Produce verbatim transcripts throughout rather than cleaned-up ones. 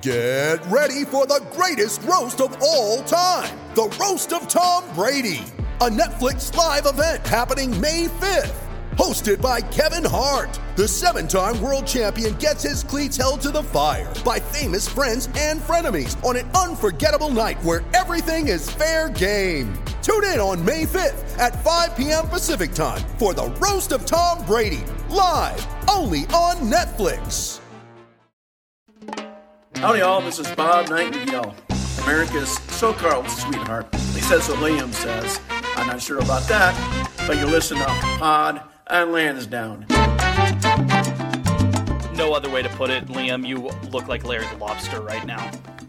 Get ready for the greatest roast of all time, the Roast of Tom Brady, a Netflix live event happening May fifth. Hosted by Kevin Hart, the seven-time world champion gets his cleats held to the fire by famous friends and frenemies on an unforgettable night where everything is fair game. Tune in on May fifth at five p.m. Pacific time for the Roast of Tom Brady, live only on Netflix. Howdy y'all, this is Bob Nightingale, America's so-called sweetheart. At least that's what Liam says. I'm not sure about that, but you listen up, Pod and Lansdowne. No other way to put it, Liam, you look like Larry the Lobster right now.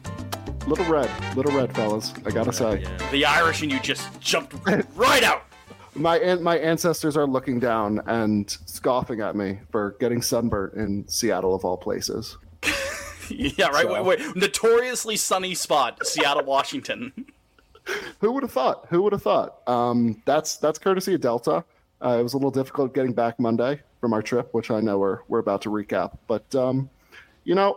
Little red, little red, fellas. I gotta say, yeah. The Irish in you just jumped right out. My an- my ancestors are looking down and scoffing at me for getting sunburnt in Seattle of all places. Yeah, right. So. Wait, wait. Notoriously sunny spot, Seattle, Washington. Who would have thought? Who would have thought? Um, that's that's courtesy of Delta. Uh, it was a little difficult getting back Monday from our trip, which I know we're we're about to recap. But um, you know,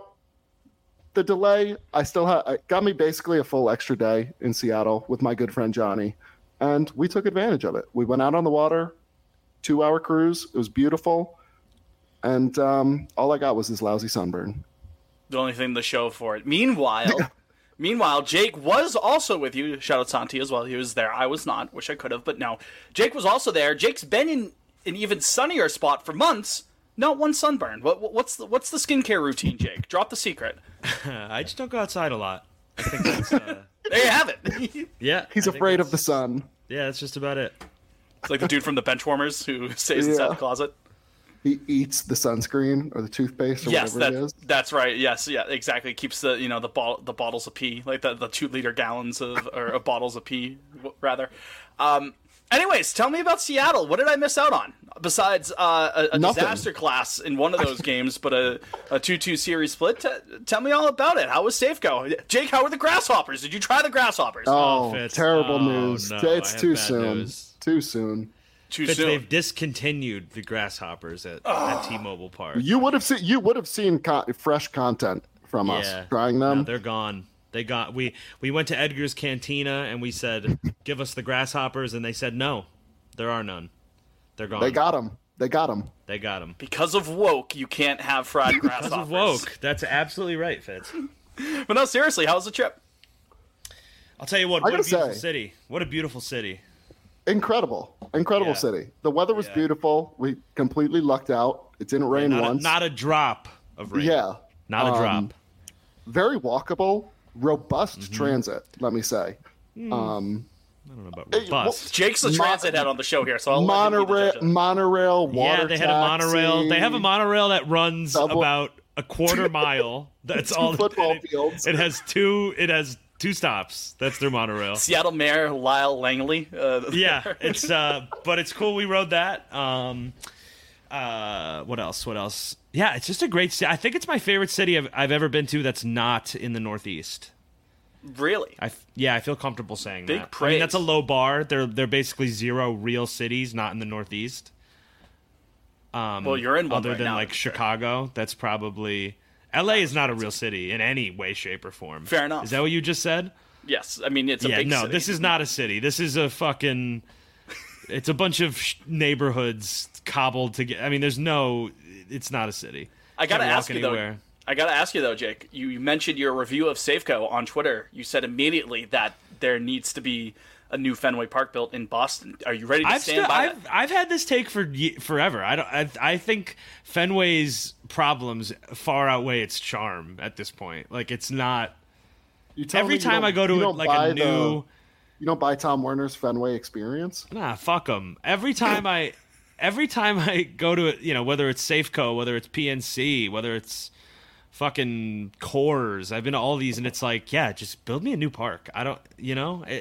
the delay, I still had got me basically a full extra day in Seattle with my good friend Johnny, and we took advantage of it. We went out on the water, two-hour cruise. It was beautiful, and um, all I got was this lousy sunburn. The only thing to show for it. Meanwhile, meanwhile, Jake was also with you. Shout out Santi as well. He was there. I was not. Wish I could have, but no. Jake was also there. Jake's been in an even sunnier spot for months. Not one sunburn. What, what's the what's the skincare routine, Jake? Drop the secret. I just don't go outside a lot. I think that's. Uh... There you have it. Yeah. He's afraid of the sun. Yeah, that's just about it. It's like the dude from the Benchwarmers who stays Yeah. inside the closet. He eats the sunscreen or the toothpaste or yes, whatever that, it is. That's right. Yes, yeah, exactly. Keeps the you know the bottle the bottles of pee, like the, the two liter gallons of or of bottles of pee rather. Um, anyways, tell me about Seattle. What did I miss out on besides uh, a, a disaster class in one of those games, but a a two two series split? T- tell me all about it. How was Safeco? Jake, how were the grasshoppers? Did you try the grasshoppers? Oh, Fitz. terrible Oh, news! no, it's I too have bad soon. news. Too soon. Too Fitz, soon. they've discontinued the grasshoppers at, at T-Mobile Park. You would have seen. You would have seen co- fresh content from us Yeah. trying them. No, they're gone. They got we we went to Edgar's Cantina and we said, "Give us the grasshoppers," and they said, "No, there are none. They're gone." They got them. They got them. They got them. Because of woke, you can't have fried grasshoppers. Because of woke. That's absolutely right, Fitz. But no, seriously, how was the trip? I'll tell you what. I What a gotta beautiful say- city. What a beautiful city. Incredible, incredible Yeah. city. The weather was Yeah. beautiful. We completely lucked out. It didn't rain Not a, once. not a drop of rain. Yeah, Not a Um, drop. very walkable, robust Mm-hmm. transit. Let me say. Hmm. Um, I don't know about Hey, robust. Jake's the Mon- transit head on the show here, so I'll let him be the monorail, judge. monorail, water. Yeah, they had a monorail. They have a monorail that runs Subway- about a quarter mile. That's Two all. football it, fields. It has two. It has two stops. That's their monorail. Seattle Mayor Lyle Langley. Uh, Yeah, it's uh, but it's cool. We rode that. Um, uh, what else? What else? Yeah, it's just a great city. I think it's my favorite city I've, I've ever been to. That's not in the Northeast. Really? I f- yeah, I feel comfortable saying Big that. I praise. mean, that's a low bar. They're they're basically zero real cities, not in the Northeast. Um, Well, you're in one other right than now, like to be fair. Chicago. That's probably L A is not a real city in any way, shape, or form. Fair enough. Is that what you just said? Yes. I mean, it's a yeah. big No, city. this is not a city. This is a fucking. It's a bunch of sh- neighborhoods cobbled together. I mean, there's no. It's not a city. I gotta Can't walk ask you anywhere. though. I gotta ask you though, Jake. You you mentioned your review of Safeco on Twitter. You said immediately that there needs to be a new Fenway Park built in Boston. Are you ready to I've stand still, by I've, that? I've had this take for ye- forever. I don't. I, I think Fenway's problems far outweigh its charm at this point. Like it's not. You tell Every me you time don't- I go to you a, don't like buy a new. the- you don't buy Tom Werner's Fenway experience. Nah, fuck them. Every time I, every time I go to it, you know, whether it's Safeco, whether it's P N C, whether it's fucking Coors, I've been to all these, and it's like, yeah, just build me a new park. I don't, you know, eh,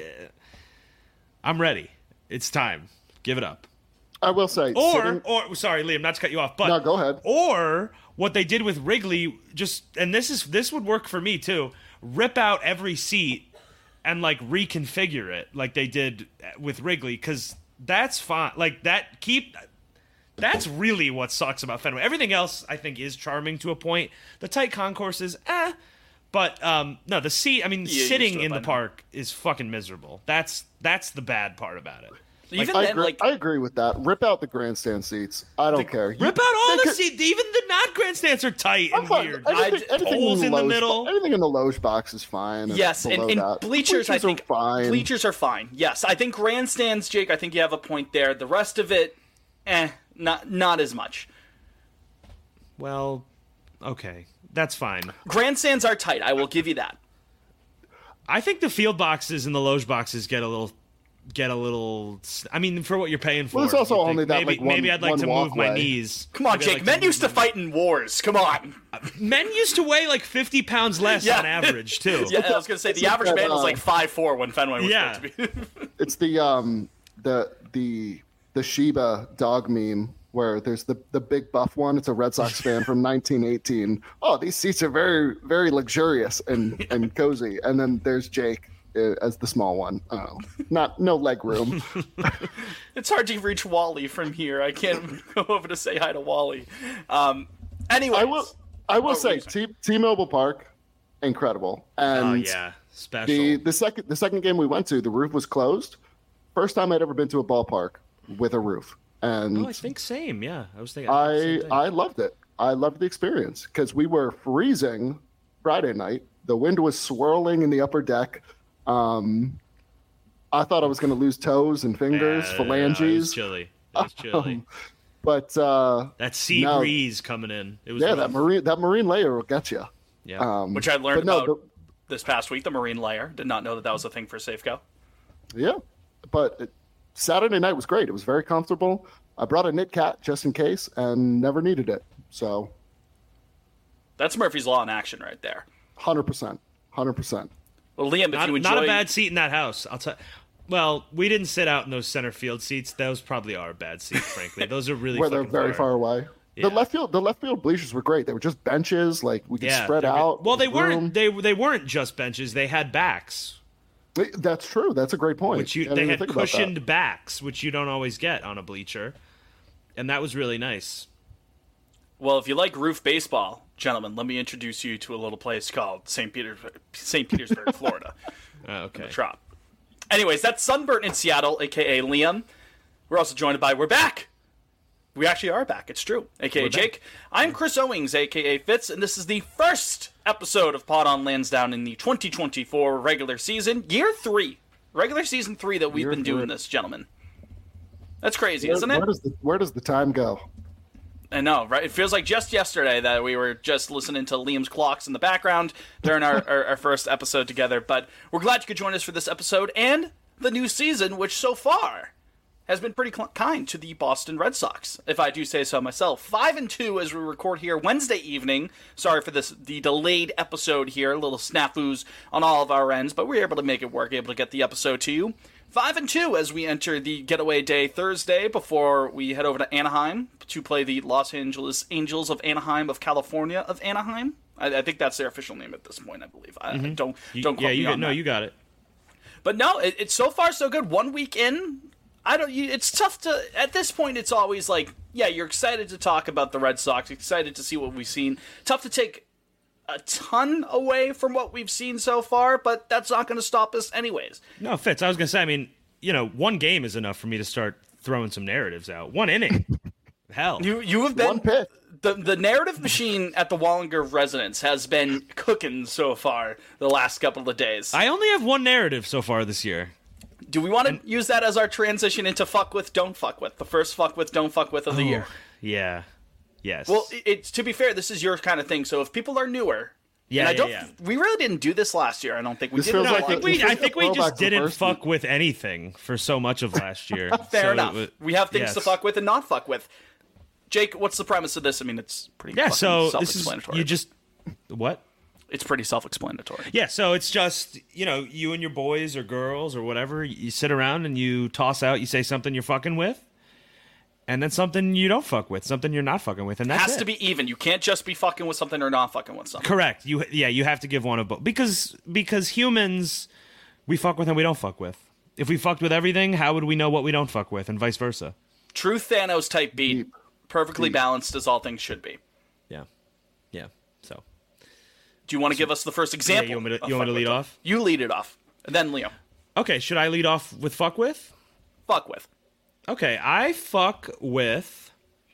I'm ready. It's time. Give it up. I will say, Or, sitting- or sorry, Liam, not to cut you off, but No, go ahead. Or what they did with Wrigley, just and this is this would work for me too. Rip out every seat and like reconfigure it like they did with Wrigley, because that's fine. Like that, keep. That's really what sucks about Fenway. Everything else I think is charming to a point. The tight concourses, eh. But um, no, the seat. I mean, Yeah, used sitting to it in by the now. park is fucking miserable. That's that's the bad part about it. Even I then, agree, like I agree with that. Rip out the grandstand seats. I don't care. You- Rip out all they the could- seats. Even the not grandstands are tight I'm and fine. weird. Anything, I- anything holes in the loge- middle. Anything in the loge box is fine. and yes, and, below and that. bleachers, I are think fine. bleachers are fine. Yes, I think grandstands, Jake. I think you have a point there. The rest of it, eh, not not as much. Well, okay, that's fine. Grandstands are tight. I will give you that. I think the field boxes and the loge boxes get a little, get a little. I mean, for what you're paying for. Well, it's also you think only that, maybe, like, one- maybe I'd like one to move my walkway. knees. Come on, Maybe I'd Jake. like Men move used to my- fight in wars. Come on. Men used to weigh like fifty pounds less Yeah. on average too. Yeah, I was gonna say the like average that, man was uh, like five four when Fenway was Yeah. supposed to be. It's the um the the the Shiba dog meme where there's the the big buff one. It's a Red Sox fan from nineteen eighteen. Oh, these seats are very very luxurious and and cozy. And then there's Jake uh, as the small one. Oh, not no leg room. It's hard to reach Wally from here. I can't go over to say hi to Wally. Um, anyways, I will I will Oh, say what T T-Mobile Park, incredible. And Oh yeah, special. the the second the second game we went to, the roof was closed. First time I'd ever been to a ballpark with a roof. And oh, I think same. Yeah, I was thinking. I, I same thing. I loved it. I loved the experience because we were freezing Friday night. The wind was swirling in the upper deck. Um, I thought I was going to lose toes and fingers, Yeah, It was phalanges. chilly. It was chilly. Um, but uh, that sea no. breeze coming in. It was yeah, rough. that marine that marine layer will get you. Yeah. Um, which I learned but no, about this past week, the marine layer. Did not know that that was a thing for Safeco. the- yeah, but it, Saturday night was great. It was very comfortable. I brought a knit cat just in case and never needed it. So That's Murphy's Law in action right there. one hundred percent. one hundred percent. Well, Liam, if not, you enjoy, not a bad seat in that house. I'll tell. Well, we didn't sit out in those center field seats. Those probably are bad seats, frankly. Those are really Where they're fucking very far away. Yeah. The left field, the left field bleachers were great. They were just benches, like we could Yeah, spread they're good. out. Well, they room. weren't. They they weren't just benches. They had backs, That's true. That's a great point. which you I didn't they even had think about that. cushioned backs, which you don't always get on a bleacher, and that was really nice. well, if you like roof baseball, gentlemen, let me introduce you to a little place called Saint Petersburg, Saint Petersburg, Florida. Uh, okay. Trop. Anyways, that's Sunburnt in Seattle, aka Liam. We're also joined by We're Back. We actually are back. It's true, aka We're Jake. I'm Chris Owings, aka Fitz, and this is the first episode of Pod on Lansdowne in the twenty twenty-four regular season, year three, regular season three that we've Year been doing three. this, gentlemen. That's crazy, Where, isn't it? where does the where does the time go? I know, right? It feels like just yesterday that we were just listening to Liam's clocks in the background during our, our, our first episode together. But we're glad you could join us for this episode and the new season, which so far has been pretty cl- kind to the Boston Red Sox, if I do say so myself. Five and two as we record here Wednesday evening. Sorry for this, the delayed episode here, a little snafus on all of our ends, but we were able to make it work, able to get the episode to you. Five and two as we enter the getaway day Thursday before we head over to Anaheim to play the Los Angeles Angels of Anaheim of California of Anaheim. I, I think that's their official name at this point, I believe. I, Mm-hmm. Don't You- don't quote yeah, me you on got, no, that. you got it. But no, it, it's so far so good. One week in, I don't. You, it's tough to. At this point, it's always like, yeah, you're excited to talk about the Red Sox, excited to see what we've seen. Tough to take a ton away from what we've seen so far, but that's not going to stop us anyways. No, Fitz. I was gonna say. I mean, you know, one game is enough for me to start throwing some narratives out. One inning. Hell. You you have been One pitch. the the narrative machine at the Wallinger residence has been cooking so far the last couple of days. I only have one narrative so far this year. Do we want to use that as our transition into fuck with, don't fuck with, the first fuck with, don't fuck with of the year? Yeah. Yes. Well, it, it's to be fair, this is your kind of thing. So if people are newer, yeah, and I yeah, don't, yeah. we really didn't do this last year. I don't think we This did. feels it No, I like a think lot. we. this I is think a we throwback just to the didn't first fuck week. with anything for so much of last year. Fair So it enough. wa- we have things yes. to fuck with and not fuck with. Jake, what's the premise of this? I mean, it's pretty Yeah. fucking So this is self-explanatory. you just what? It's pretty self-explanatory. Yeah, so it's just, you know, you and your boys or girls or whatever, you sit around and you toss out, you say something you're fucking with, and then something you don't fuck with, something you're not fucking with, and It that's has it. to be even. You can't just be fucking with something or not fucking with something. Correct. You yeah, you have to give one of both. Because because humans, we fuck with and we don't fuck with. If we fucked with everything, how would we know what we don't fuck with, and vice versa? True Thanos type beat, Deep. perfectly Deep. balanced as all things should be. Yeah. Yeah. So Do you want to give us the first example? Yeah, you want me to, of you want me to fuck lead with? off? You lead it off. And then Liam. Okay, should I lead off with fuck with? Fuck with. Okay, I fuck with...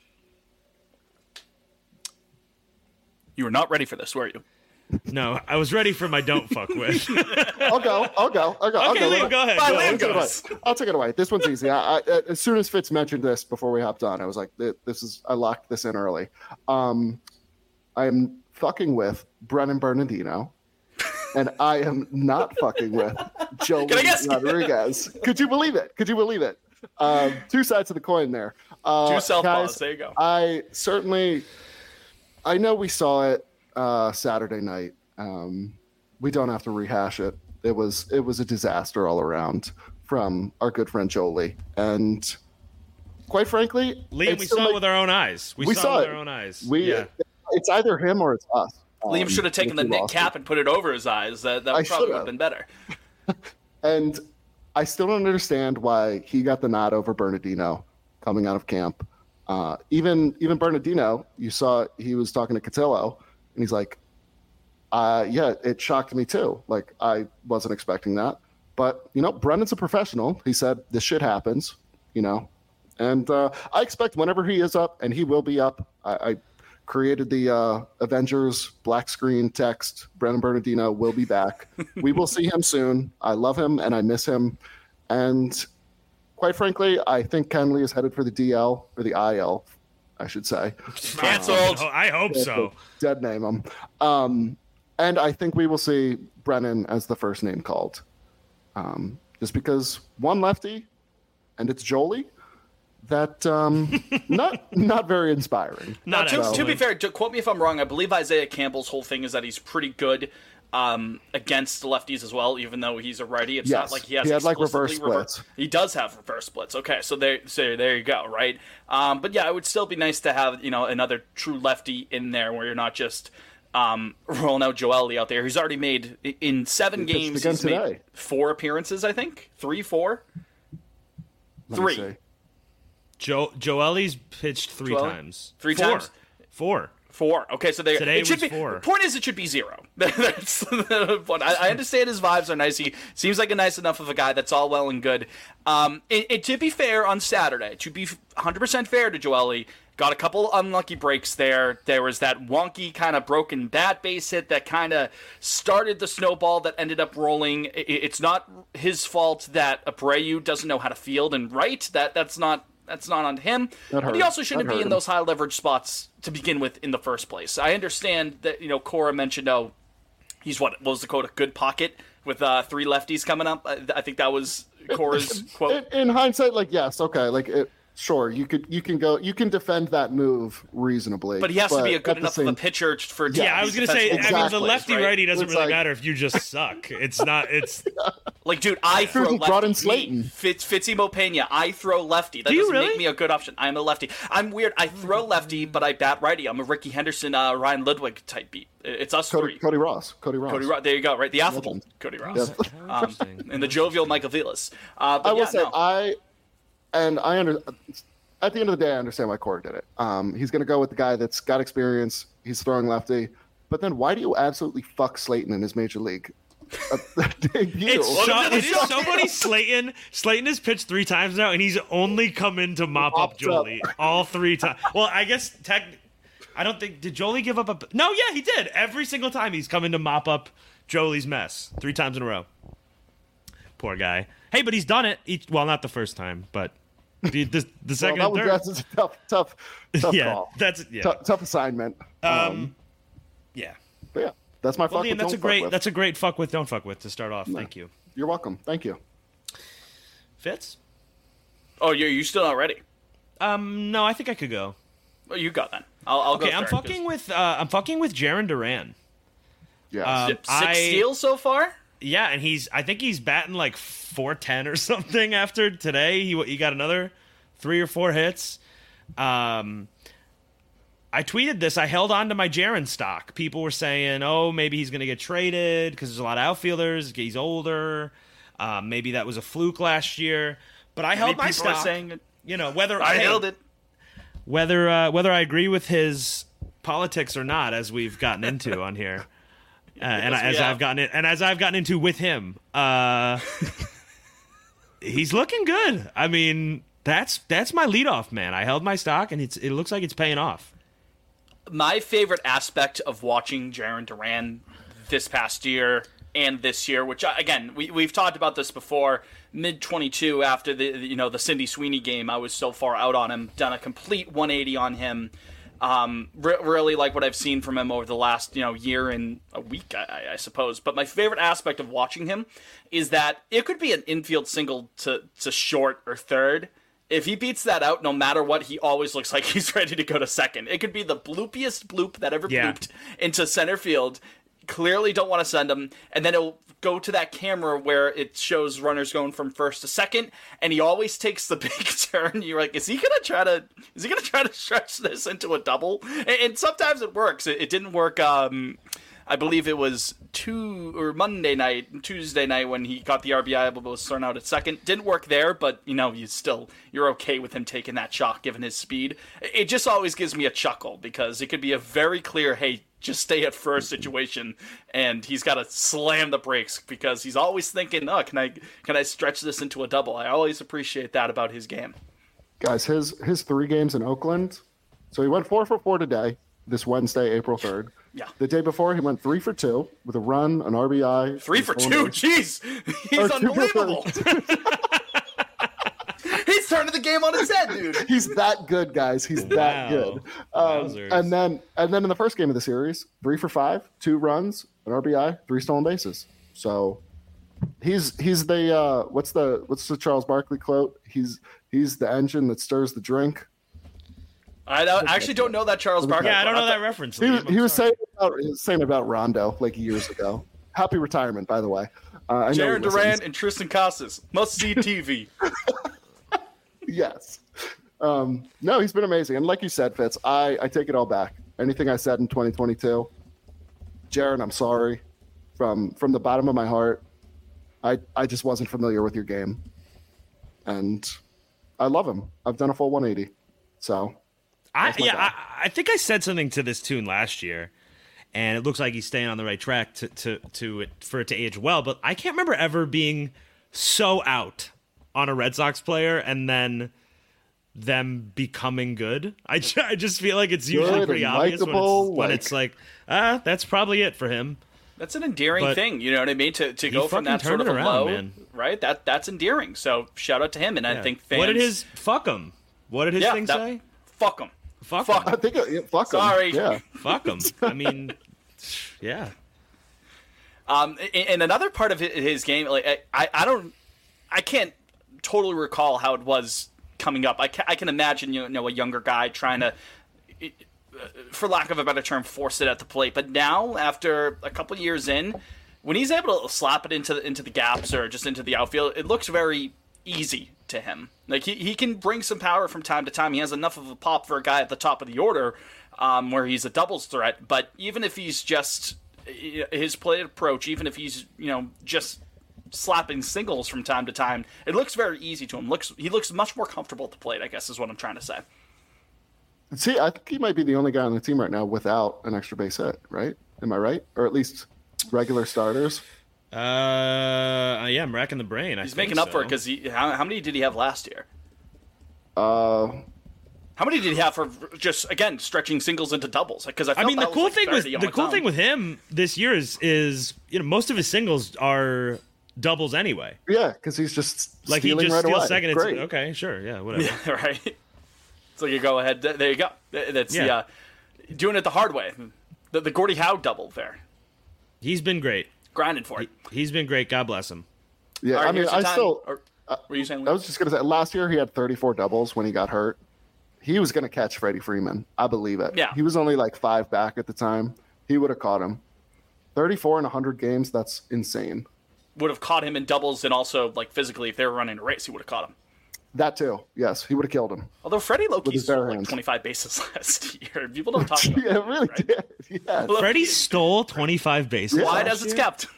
You were not ready for this, were you? No, I was ready for my don't fuck with. I'll go. I'll go. I'll go. I'll Okay, go. Liam, go ahead. Bye, Go Liam. ahead. I'll take it away. goes. I'll take it away. This one's easy. I, I, as soon as Fitz mentioned this before we hopped on, I was like, "This is." I locked this in early. Um, I am fucking with Brennan Bernardino, and I am not fucking with Joe Can I guess? Rodriguez. Could you believe it? Could you believe it? Um, two sides of the coin there. Uh, Two southpaws. guys, There you go. I certainly, I know we saw it uh, Saturday night. Um, we don't have to rehash it. It was it was a disaster all around from our good friend Jolie, and quite frankly, Liam, it's we still saw like- it with our own eyes. We, we saw, saw it with it. our own eyes. we yeah. it's either him or it's us. Liam Um, should have taken the if we knit lost cap it. and put it over his eyes. That, that I probably would should've. have been better. And I still don't understand why he got the nod over Bernardino coming out of camp. Uh, even even Bernardino, you saw he was talking to Cotillo, and he's like, uh, "Yeah, it shocked me too. Like I wasn't expecting that, but you know, Brennan's a professional. He said this shit happens, you know, and uh, I expect whenever he is up, and he will be up. I, I created the uh, Avengers black screen text. Brennan Bernardino will be back. We will see him soon. I love him and I miss him. And quite frankly, I think Kenley is headed for the D L or the I L, I should say. Canceled. Oh, I hope so. Dead name him. Um, and I think we will see Brennan as the first name called. Um, just because one lefty, and it's Jolie. That um, not not very inspiring. Now, Not to, to excellent. be fair, to quote me if I'm wrong, I believe Isaiah Campbell's whole thing is that he's pretty good um, against the lefties as well, even though he's a righty. It's Yes. not like he has He had, like, explicitly reverse rever- splits. He does have reverse splits. Okay, so there, so there you go, right? Um, but yeah, it would still be nice to have you know another true lefty in there where you're not just um, rolling out Joely out there. He's already made in seven He pitched games. again He's made today. four appearances, I think, three, four, Let me three. see. Jo- Joelly's pitched three Joely? times. Three Four. times? Four. Four. Okay, so they Today it should was be. four. Point is, it should be zero. That's the point. I, I understand his vibes are nice. He seems like a nice enough of a guy. That's all well and good. Um, it, it, to be fair, on Saturday, to be one hundred percent fair to Joely, got a couple unlucky breaks there. There was that wonky kind of broken bat base hit that kind of started the snowball that ended up rolling. It, it's not his fault that Abreu doesn't know how to field and right. That that's not. That's not on him. That But he hurt. also shouldn't That be hurt in him. those high leverage spots to begin with in the first place. I understand that, you know, Cora mentioned, oh, he's what, what was the quote, a good pocket with uh, three lefties coming up. I, I think that was Cora's quote. In, in hindsight, like yes, okay, like it, sure, you could you can go you can defend that move reasonably, But he has to be a at good the enough of a same- pitcher for Yeah, I was gonna say. I mean, Exactly, the lefty right? righty doesn't It's really like- matter if you just suck. It's not. It's. Like, dude, I throw He lefty. brought in Me, Slayton. Fitz, Fitzy Mopena, I throw lefty. That Do you doesn't really? make me a good option. I'm a lefty. I'm weird. I throw lefty, but I bat righty. I'm a Ricky Henderson, uh, Ryan Ludwig type beat. It's us Cody, three. Cody Ross, Cody Ross. Cody Ross. There you go. Right, the affable Legend. Cody Ross. Yes. Um, Interesting. and the jovial Michael Vilas. Uh, but I will yeah, say no. I, and I under. At the end of the day, I understand why Cora did it. Um, he's going to go with the guy that's got experience. He's throwing lefty, but then why do you absolutely fuck Slayton in his major league uh, debut? It's Welcome so, to the it is show. so funny. Slayton, Slayton has pitched three times now, and he's only come in to mop up Mopped up. Jolie all three times. Well, I guess tech. I don't think did Jolie give up a. No, yeah, he did. Every single time he's come in to mop up Jolie's mess three times in a row. Poor guy. Hey, but he's done it. Each, well, not the first time, but the the, the Well, second, that was, third. that's a tough, tough, tough yeah, call. that's yeah. Tough, tough assignment. Um, yeah. But yeah, that's my Well, fuck Liam, with, that's a don't fuck great with. that's a great fuck with, don't fuck with to start off. Thank you, You're welcome. Thank you. Fitz. Oh, you're you still not ready? Um, no, I think I could go. Well, you got then. I'll, I'll go. Okay, I'm third, 'cause- fucking with uh, I'm fucking with Jaron Duran. Yeah. Um, Six I- steals so far. Yeah, and he's I think he's batting like four ten or something after today. He he got another three or four hits. Um, I tweeted this. I held on to my Jaron stock. People were saying, "Oh, maybe he's going to get traded because there's a lot of outfielders. He's older. Um, maybe that was a fluke last year." But I held Many my people are stock. saying it. You know whether I hey, held it. whether uh, whether I agree with his politics or not, as we've gotten into on here. Uh, and Yes, we as have. I've gotten it, and as I've gotten into with him, uh, he's looking good. I mean, that's that's my leadoff man. I held my stock, and it's it looks like it's paying off. My favorite aspect of watching Jarren Duran this past year and this year, which again we we've talked about this before, mid twenty-two after the you know the Cindy Sweeney game, I was so far out on him, done a complete one eighty on him. Um, re- really like what I've seen from him over the last, you know, year and a week, I, I suppose. But my favorite aspect of watching him is that it could be an infield single to, to short or third. If he beats that out, no matter what, he always looks like he's ready to go to second. It could be the bloopiest bloop that ever Yeah. blooped into center field. Clearly don't want to send him, and then it'll go to that camera where it shows runners going from first to second, and he always takes the big turn. You're like, is he gonna try to? Is he gonna try to stretch this into a double? And, and sometimes it works. It, it didn't work. Um, I believe it was two or Monday night, Tuesday night when he got the R B I, but was thrown out at second. Didn't work there, but you know, you still you're okay with him taking that shot given his speed. It just always gives me a chuckle because it could be a very clear, hey, just stay at first situation, and he's got to slam the brakes because he's always thinking, oh, can I can I stretch this into a double? I always appreciate that about his game. Guys, his his three games in Oakland. So he went four for four today, this Wednesday, April third. Yeah. The day before, he went three for two with a run, an R B I. Three for two, jeez, he's Or two for unbelievable. He's turning the game on its head, dude. He's that good, guys. He's that Wow. good. Um, Wowzers. and then and then in the first game of the series, three for five, two runs, an R B I, three stolen bases. So he's he's the uh, what's the what's the Charles Barkley quote? He's he's the engine that stirs the drink. I, don't, I actually don't know that Charles Barkley. Yeah, I don't quote. know that thought- reference. He, Liam, he I'm was sorry. saying about he was saying about Rondo like years ago. Happy retirement, by the way. Uh, I know he Jarren listens. Duran and Tristan Casas must see T V. Yes. Um, no, he's been amazing. And like you said, Fitz, I, I take it all back. Anything I said in twenty twenty-two, Jarren, I'm sorry. From from the bottom of my heart, I, I just wasn't familiar with your game. And I love him. I've done a full one eighty. So, I, That's my yeah, guy. I, I think I said something to this tune last year, and it looks like he's staying on the right track to, to, to it, for it to age well. But I can't remember ever being so out on a Red Sox player and then them becoming good. I, ju- I just feel like it's usually Good pretty and obvious when, it's, likable, when like- it's like, ah, that's probably it for him. That's an endearing But thing, you know what I mean? To to he go from fucking that sort turned of it a around, low, man. right? That that's endearing. So shout out to him, and I Yeah. think fans. What did his fuck him? What did his yeah, thing that- say? Fuck him. Fuck, Fuck him. I think, it, yeah, fuck him. Sorry. Yeah. Fuck him. I mean, yeah. Um, and and another part of hi- his game, like I, I don't, I can't totally recall how it was coming up. I can, I can imagine you know a younger guy trying to, for lack of a better term, force it at the plate. But now, after a couple of years in, when he's able to slap it into the, into the gaps or just into the outfield, it looks very easy to him. Like he, he can bring some power from time to time. He has enough of a pop for a guy at the top of the order, um, where he's a doubles threat. But even if he's just his play approach, even if he's you know just slapping singles from time to time, it looks very easy to him. Looks he looks much more comfortable at the plate, I guess is what I'm trying to say. See, I think he might be the only guy on the team right now without an extra base hit, right? Am I right? Or at least regular starters. Uh, yeah, I'm racking the brain. I He's think making up so. for it because he how, how many did he have last year? Uh, How many did he have for just again stretching singles into doubles? Because I, I felt mean, the that was cool like thing with thirty on the its cool own. thing with him this year is is you know most of his singles are doubles anyway. yeah, because he's just Like he stealing just right steals away. second. It's, Great. okay, sure, yeah, whatever. Yeah, right. So you go ahead. There you go. That's the Yeah. uh, doing it the hard way. The, the Gordie Howe double there, He's been great. grinding for it. He's been great. God bless him. Yeah, All right, I mean, here's the I time- still. or- were you saying? I was just gonna say, last year he had thirty-four doubles when he got hurt. He was gonna catch Freddie Freeman. I believe it. Yeah. He was only like five back at the time. He would have caught him. thirty-four in one hundred games. That's insane. would have caught him in doubles, and also like physically, if they were running a race, he would have caught him. That too. Yes, he would have killed him. Although Freddie his Loki's bare like hands. twenty-five bases last year. People don't talk about Yeah, that, it really right? did. Yeah. Loki, Freddie stole twenty-five bases. Yeah. wide last as it's year? kept.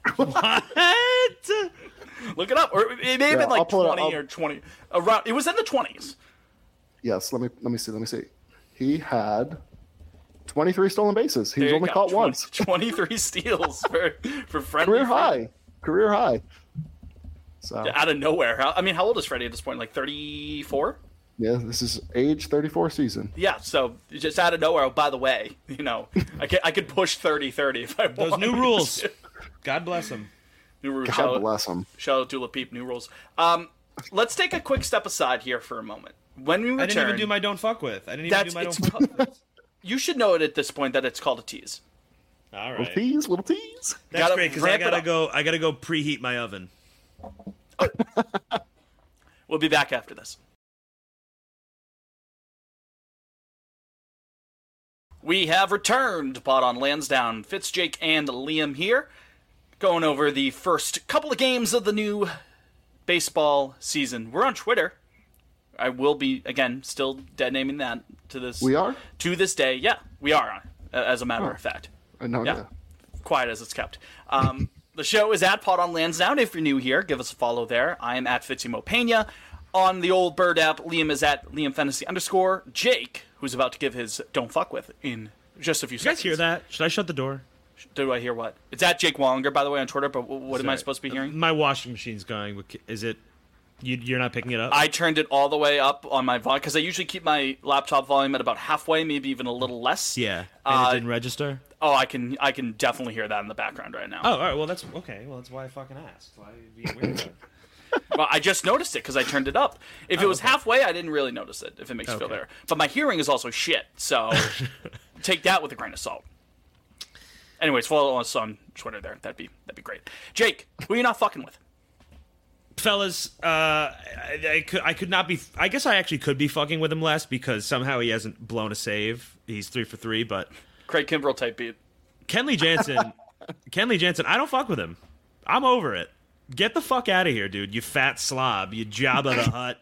What? Look it up. Or it may have Yeah, been I'll like pull it up. twenty I'll- or twenty. Around. It was in the twenties. Yes. Let me let me see. Let me see. He had twenty-three stolen bases. He There was you only go. caught twenty, once. twenty-three steals for for Freddie. Career high. Career high. So Out of nowhere. How, I mean, how old is Freddie at this point? Like thirty-four? yeah, this is age thirty-four season. Yeah, so just out of nowhere, oh, by the way, you know, I could, I could push thirty thirty if I want. Those new rules. God bless them. New rules. God shout, bless him. Shout out to Lapeep, new rules. Um, let's take a quick step aside here for a moment. When we return, I didn't even do my don't fuck with. I didn't even that's, do my it's, don't fuck with. you should know it at this point that it's called a tease. All Little right. tease, little tease. That's Gotta great because I ramp it gotta up. go. I gotta go preheat my oven. We'll be back after this. We have returned, Pod on Lansdowne. Fitz, Jake, and Liam here, going over the first couple of games of the new baseball season. We're on Twitter. I will be, again, still dead naming that to this. We are? To this day, yeah, we are on, as a matter Oh. of fact. I know. Yeah. Yeah. Quiet as it's kept. Um, the show is at Pod on Lansdowne. If you're new here, give us a follow there. I am at Fitzimo Pena. On the old Bird app, Liam is at Liam Fantasy underscore. Jake, who's about to give his Don't Fuck With in just a few You guys seconds. hear that? Should I shut the door? Do I hear what? It's at Jake Wallinger, by the way, on Twitter, but what am I Sorry. supposed to be hearing? My washing machine's going. Is it? You, you're not picking it up? I turned it all the way up on my volume, because I usually keep my laptop volume at about halfway, maybe even a little less. yeah. And Uh, it didn't register. Oh, I can I can definitely hear that in the background right now. Oh, all right. Well, that's okay. Well, that's why I fucking asked. Why are you being weird about it? Well, I just noticed it because I turned it up. If it was halfway, I didn't really notice it, if it makes you feel Okay. better. But my hearing is also shit, so take that with a grain of salt. Anyways, follow us on Twitter there. That'd be that'd be great. Jake, who are you not fucking with? Fellas, uh, I, I could I could not be. I guess I actually could be fucking with him less because somehow he hasn't blown a save. He's three for three, but Craig Kimbrell type beat. Kenley Jansen, Kenley Jansen, I don't fuck with him. I'm over it. Get the fuck out of here, dude. You fat slob. You Jabba the Hutt.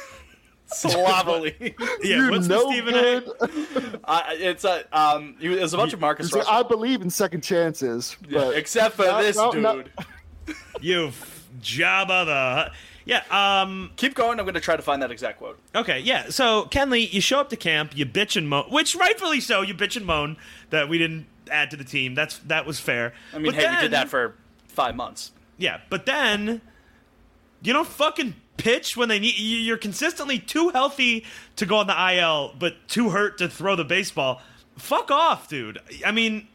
Slovenly. Yeah, You're what's no the Stephen A? good. uh, it's a um. It was a bunch of Marcus See, Russell, I believe in second chances, but except for No, this no, dude. no. You f- Jabba the Hutt. Yeah. Um. Keep going. I'm going to try to find that exact quote. Okay. Yeah. So Kenley, you show up to camp. You bitch and moan, which rightfully so. You bitch and moan that we didn't add to the team. That's that was fair. I mean, But hey, then, you did that for five months. Yeah, but then you don't fucking pitch when they need. you- You're consistently too healthy to go on the I L, but too hurt to throw the baseball. Fuck off, dude. I mean,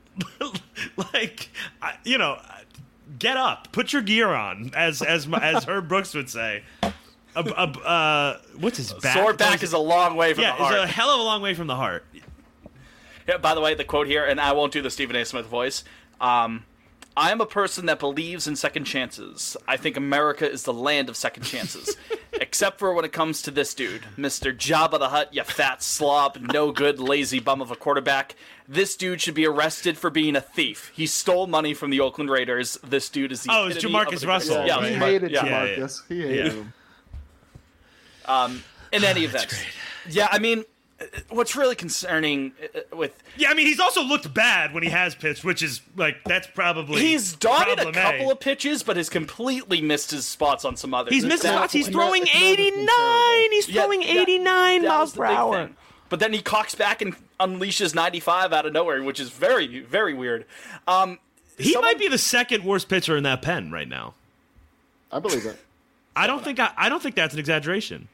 like, I- you know, get up, put your gear on, as as my- as Herb Brooks would say. A, a, uh, what's his back? Sore back is a long way from yeah, the it's heart. a hell of a long way from the heart. Yeah, by the way, the quote here, and I won't do the Stephen A. Smith voice. Um, I am a person that believes in second chances. I think America is the land of second chances. Except for when it comes to this dude, Mister Jabba the Hutt, you fat slob, no good, lazy bum of a quarterback. This dude should be arrested for being a thief. He stole money from the Oakland Raiders. This dude is the Oh, it's epitome of Jamarcus the- Russell, Yeah, right? he Jamar- hated yeah. Yeah, Jamarcus. He hated Yeah. him. Um, in any event. Yeah, I mean, uh, what's really concerning uh, with Yeah, I mean, he's also looked bad when he has pitched, which is like that's probably He's dotted a problem A. couple of pitches, but has completely missed his spots on some others. He's It's missed that- spots. He's It's throwing not- it's not just been eighty-nine. He's Yeah, throwing yeah, eighty-nine that miles was the per big hour. thing. But then he cocks back and unleashes ninety-five out of nowhere, which is very, very weird. Um, He someone- might be the second worst pitcher in that pen right now. I believe it. I don't think I, I don't think that's an exaggeration.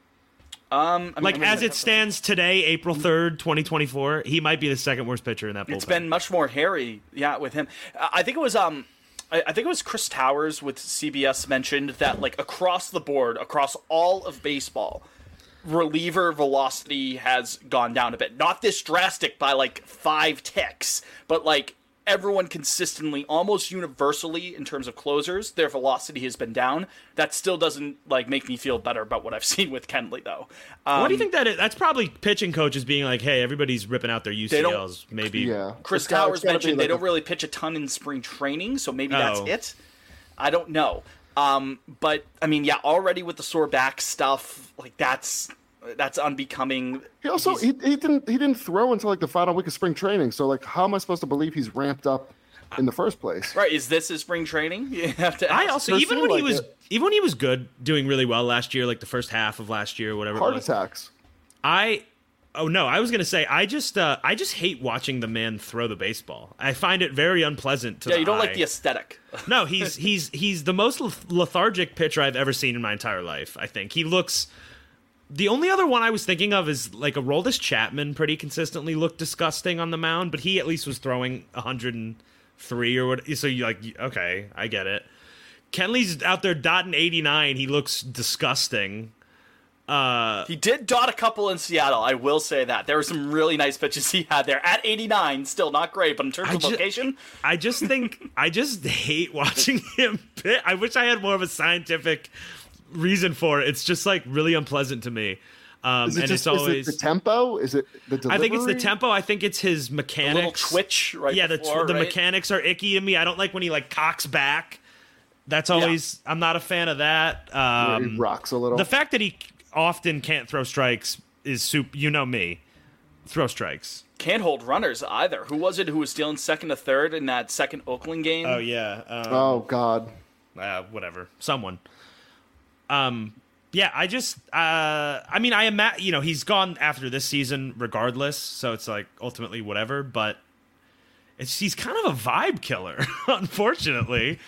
Um, I mean, Like I mean, as it stands today, April third, twenty twenty-four, he might be the second worst pitcher in that bullpen. It's been much more hairy, yeah, with him. I I think it was um, I I think it was Chris Towers with C B S mentioned that like across the board, across all of baseball, reliever velocity has gone down a bit. Not this drastic by like five ticks, but like everyone consistently, almost universally in terms of closers, their velocity has been down. That still doesn't like make me feel better about what I've seen with Kenley though. Um, what do you think that is? That's probably pitching coaches being like, "Hey, everybody's ripping out their U C don't- Ls." Maybe. Yeah. Chris It's gotta- Towers it's gotta be mentioned they like don't a- really pitch a ton in spring training, so maybe that's Oh. it. I don't know. Um, but I mean, yeah, already with the sore back stuff, like that's that's unbecoming. He also He's- he, he didn't he didn't throw until like the final week of spring training. So like, how am I supposed to believe he's ramped up in the first place? right? Is this his spring training? You have to. I ask. also Sure even seemed when he like was it. even when he was good, doing really well last year, like the first half of last year, whatever. Heart it was, attacks. I Oh no, I was gonna say I just uh, I just hate watching the man throw the baseball. I find it very unpleasant to Yeah, the you don't eye. like the aesthetic. No, he's he's he's the most leth- lethargic pitcher I've ever seen in my entire life. I think he looks. The only other one I was thinking of is like Aroldis Chapman. Pretty consistently looked disgusting on the mound, but he at least was throwing one hundred three or what. So you like okay, I get it. Kenley's out there dotting eighty-nine. He looks disgusting. Uh, He did dot a couple in Seattle, I will say that. There were some really nice pitches he had there. At eighty-nine, still not great, but in terms I of ju- location, I just think I just hate watching him pit. I wish I had more of a scientific reason for it. It's just like really unpleasant to me. Um, Is it and just it's always is it the tempo? Is it the delivery? I think it's the tempo. I think it's his a mechanics. little twitch right yeah, the before, the right? mechanics are icky to me. I don't like when he like cocks back. That's always I'm not a fan of that. Where Um, he rocks a little. the fact that he often can't throw strikes is soup. You know me, throw strikes. Can't hold runners either. Who was it who was stealing second to third in that second Oakland game? Oh yeah. Um, oh God. uh, whatever. Someone. Um. Yeah, I just, uh, I mean, I imagine, you know, he's gone after this season regardless, so it's like ultimately whatever, but it's he's kind of a vibe killer, unfortunately.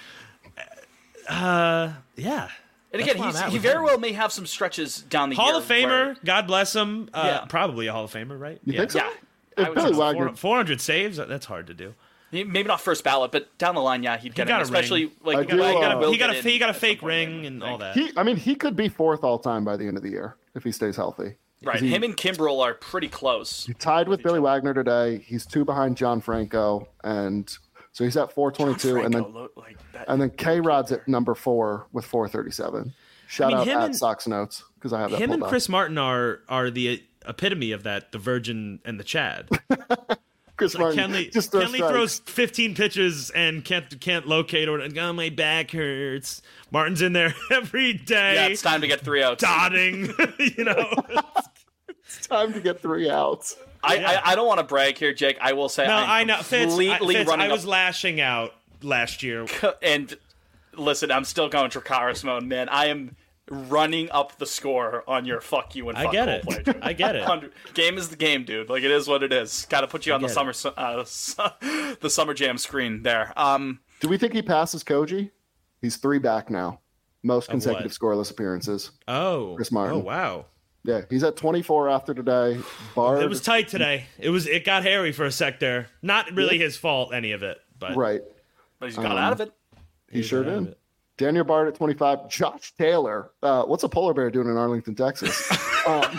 Uh, yeah. and That's again, where he's, I'm at he with very him. well may have some stretches down the Hall year of Famer, where- God bless him. Uh, Yeah. Probably a Hall of Famer, right? You yeah. think so? Yeah, If I would Billy say so. Wagner, Four, four hundred saves, that's hard to do. He- maybe not first ballot, but down the line, yeah, he'd get got him. a Especially ring. like I he do, got, uh, will He got get a in he got a at some fake point, ring I and think. all that. he, I mean, he could be fourth all time by the end of the year if he stays healthy. Right, He- him and Kimbrel are pretty close. He tied with Billy Wagner today. He's two behind John Franco, and so he's at four twenty-two, and then Franco, lo- like that, and then K Rod's at number four with four thirty-seven. Shout mean, out him at and- Sox Notes because I have that Him pulled and up. Chris Martin are are the epitome of that, the Virgin and the Chad. Chris Like Martin Kenley, just throws Kenley strikes. throws fifteen pitches and can't can't locate or oh my back hurts. Martin's in there every day, yeah, it's time to get three outs. dotting. You know, It's time to get three outs. I, Yeah. I I don't want to brag here, Jake. I will say no, I'm I know. Fitz, I, completely Fitz, running I was up, lashing out last year. and listen, I'm still going Dracarys mode, man. I am running up the score on your fuck you and I fuck get it. Coldplay. I get it. Hundred- Game is the game, dude. Like it is what it is. Got to put you on the get summer su- uh, su- the summer jam screen there. Um, Do we think he passes Koji? He's three back now. Most Of consecutive what? scoreless appearances. Oh, Chris Martin. Oh wow. Yeah, he's at twenty-four after today. Bard, It was tight today. It was. It got hairy for a sec there. Not really his fault, any of it, but right. but he's got Um, out of it. He sure got out of did. it. Daniel Bard at twenty-five. Josh Taylor. Uh, what's a polar bear doing in Arlington, Texas? um,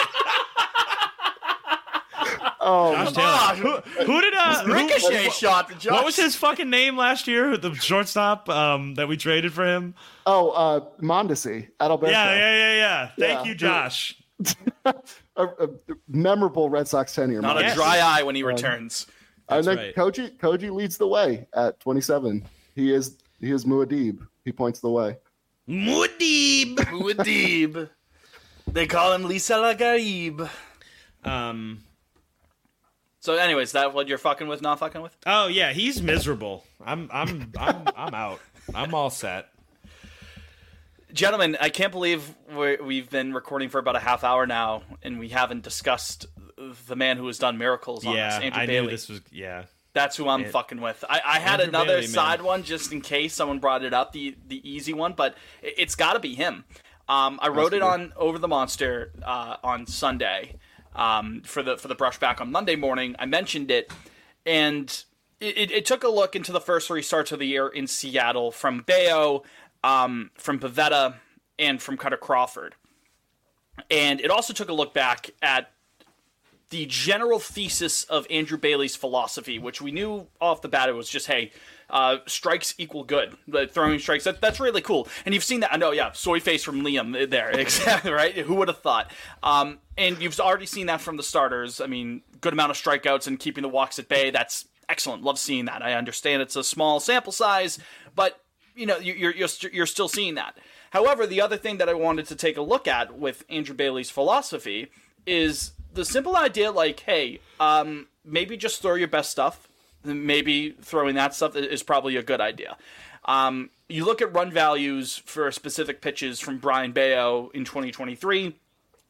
um, Josh Taylor. Who, who did uh? who- Ricochet shot. To Josh. What was his fucking name last year? The shortstop um, that we traded for him. oh, uh, Mondesi. Adalberto. Yeah, yeah, yeah, yeah. Thank Yeah. you, Josh. A, a memorable Red Sox tenure. Not a Yes. dry eye when he returns. And then right. Koji Koji leads the way at twenty-seven. He is he is Muad'Dib. He points the way. Muad'Dib. Muad'Dib. They call him Lisa Lagarib. Um. So, anyways, that what you're fucking with, not fucking with? Oh yeah, he's miserable. I'm. I'm. I'm. I'm out. I'm all set. Gentlemen, I can't believe we're, we've been recording for about a half hour now, and we haven't discussed the man who has done miracles on Yeah, us, Andrew I Bailey. knew this was. Yeah. That's who I'm It- fucking with. I, I had Andrew another Bailey, man. side one just in case someone brought it up, the the easy one, but it, it's got to be him. Um, I wrote it on Over the Monster uh, on Sunday um, for the for the brushback on Monday morning. I mentioned it, and it, it, it took a look into the first three starts of the year in Seattle from Bayo, um, from Pivetta, and from Cutter Crawford. And it also took a look back at the general thesis of Andrew Bailey's philosophy, which we knew off the bat it was just, hey, uh, strikes equal good. Like, throwing strikes, that, that's really cool. And you've seen that. I know, yeah, soy face from Liam there. Exactly, right? Who would have thought? Um, and you've already seen that from the starters. I mean, good amount of strikeouts and keeping the walks at bay. That's excellent. Love seeing that. I understand it's a small sample size, but, you know, you're, you're, you're still seeing that. However, the other thing that I wanted to take a look at with Andrew Bailey's philosophy is the simple idea, like, hey, um, maybe just throw your best stuff. Maybe throwing that stuff is probably a good idea. Um, you look at run values for specific pitches from Brian Bayo in twenty twenty-three,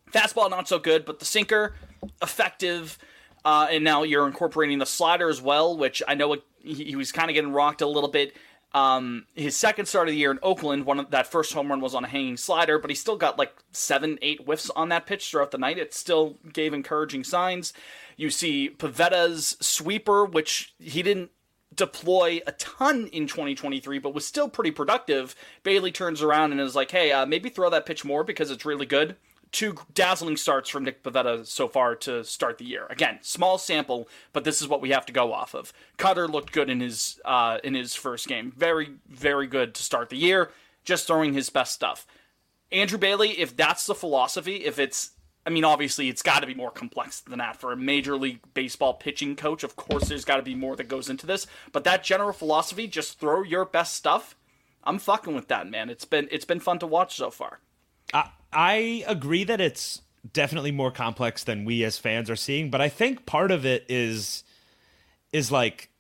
Fastball, not so good, but the sinker, effective. Uh, and now you're incorporating the slider as well, which I know it, he, he was kind of getting rocked a little bit. Um, his second start of the year in Oakland, one of that first home run was on a hanging slider, but he still got like seven, eight whiffs on that pitch throughout the night. It still gave encouraging signs. You see Pavetta's sweeper, which he didn't deploy a ton in twenty twenty-three, but was still pretty productive. Bailey turns around and is like, hey, uh, maybe throw that pitch more because it's really good. Two dazzling starts from Nick Pivetta so far to start the year. Again, small sample, but this is what we have to go off of. Cutter looked good in his uh, in his first game. Very, very good to start the year. Just throwing his best stuff. Andrew Bailey, if that's the philosophy, if it's, I mean, obviously it's got to be more complex than that for a Major League Baseball pitching coach. Of course, there's got to be more that goes into this. But that general philosophy, just throw your best stuff. I'm fucking with that, man. It's been it's been fun to watch so far. I, I agree that it's definitely more complex than we as fans are seeing, but I think part of it is is like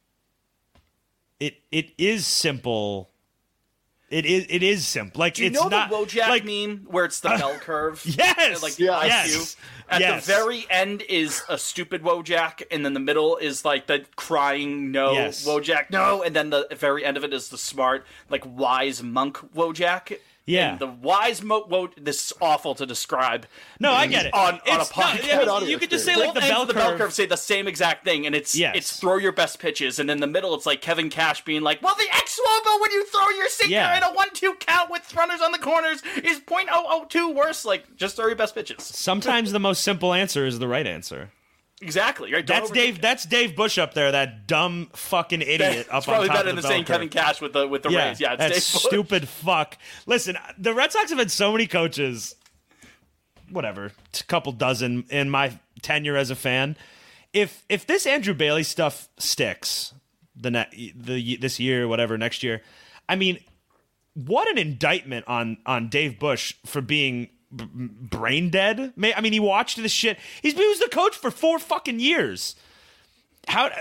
it it is simple. It is it is simple. Like Do you it's know not the Wojak like, meme where it's the bell curve? Yes, like yes, I Q? yes, At yes. the very end is a stupid Wojak, and then the middle is like the crying no Yes. Wojak no, and then the very end of it is the smart like wise monk Wojak. Yeah. And the wise mo- Wo- this is awful to describe. No, I get it. On, on a It's not- podcast. yeah, I mean, audio you could just say experience. like the Both bell ends of curve. the bell curve say the same exact thing, and it's Yes. it's throw your best pitches, and in the middle it's like Kevin Cash being like, well, the X logo when you throw your sinker Yeah. in a one two count with runners on the corners is point oh oh two worse. Like, just throw your best pitches. Sometimes the most simple answer is the right answer. Exactly. Right. Don't That's overthink Dave. it. That's Dave Bush up there. That dumb fucking idiot up It's probably on top better of the than bell saying curve. Kevin Cash with the with the Yeah, Rays. Yeah, it's that Dave Bush. stupid fuck. Listen, the Red Sox have had so many coaches, whatever, a couple dozen in my tenure as a fan. If if this Andrew Bailey stuff sticks, the ne- the this year, whatever, next year, I mean, what an indictment on on Dave Bush for being b- brain dead. May- I mean, he watched this shit. He's he was the coach for four fucking years. How?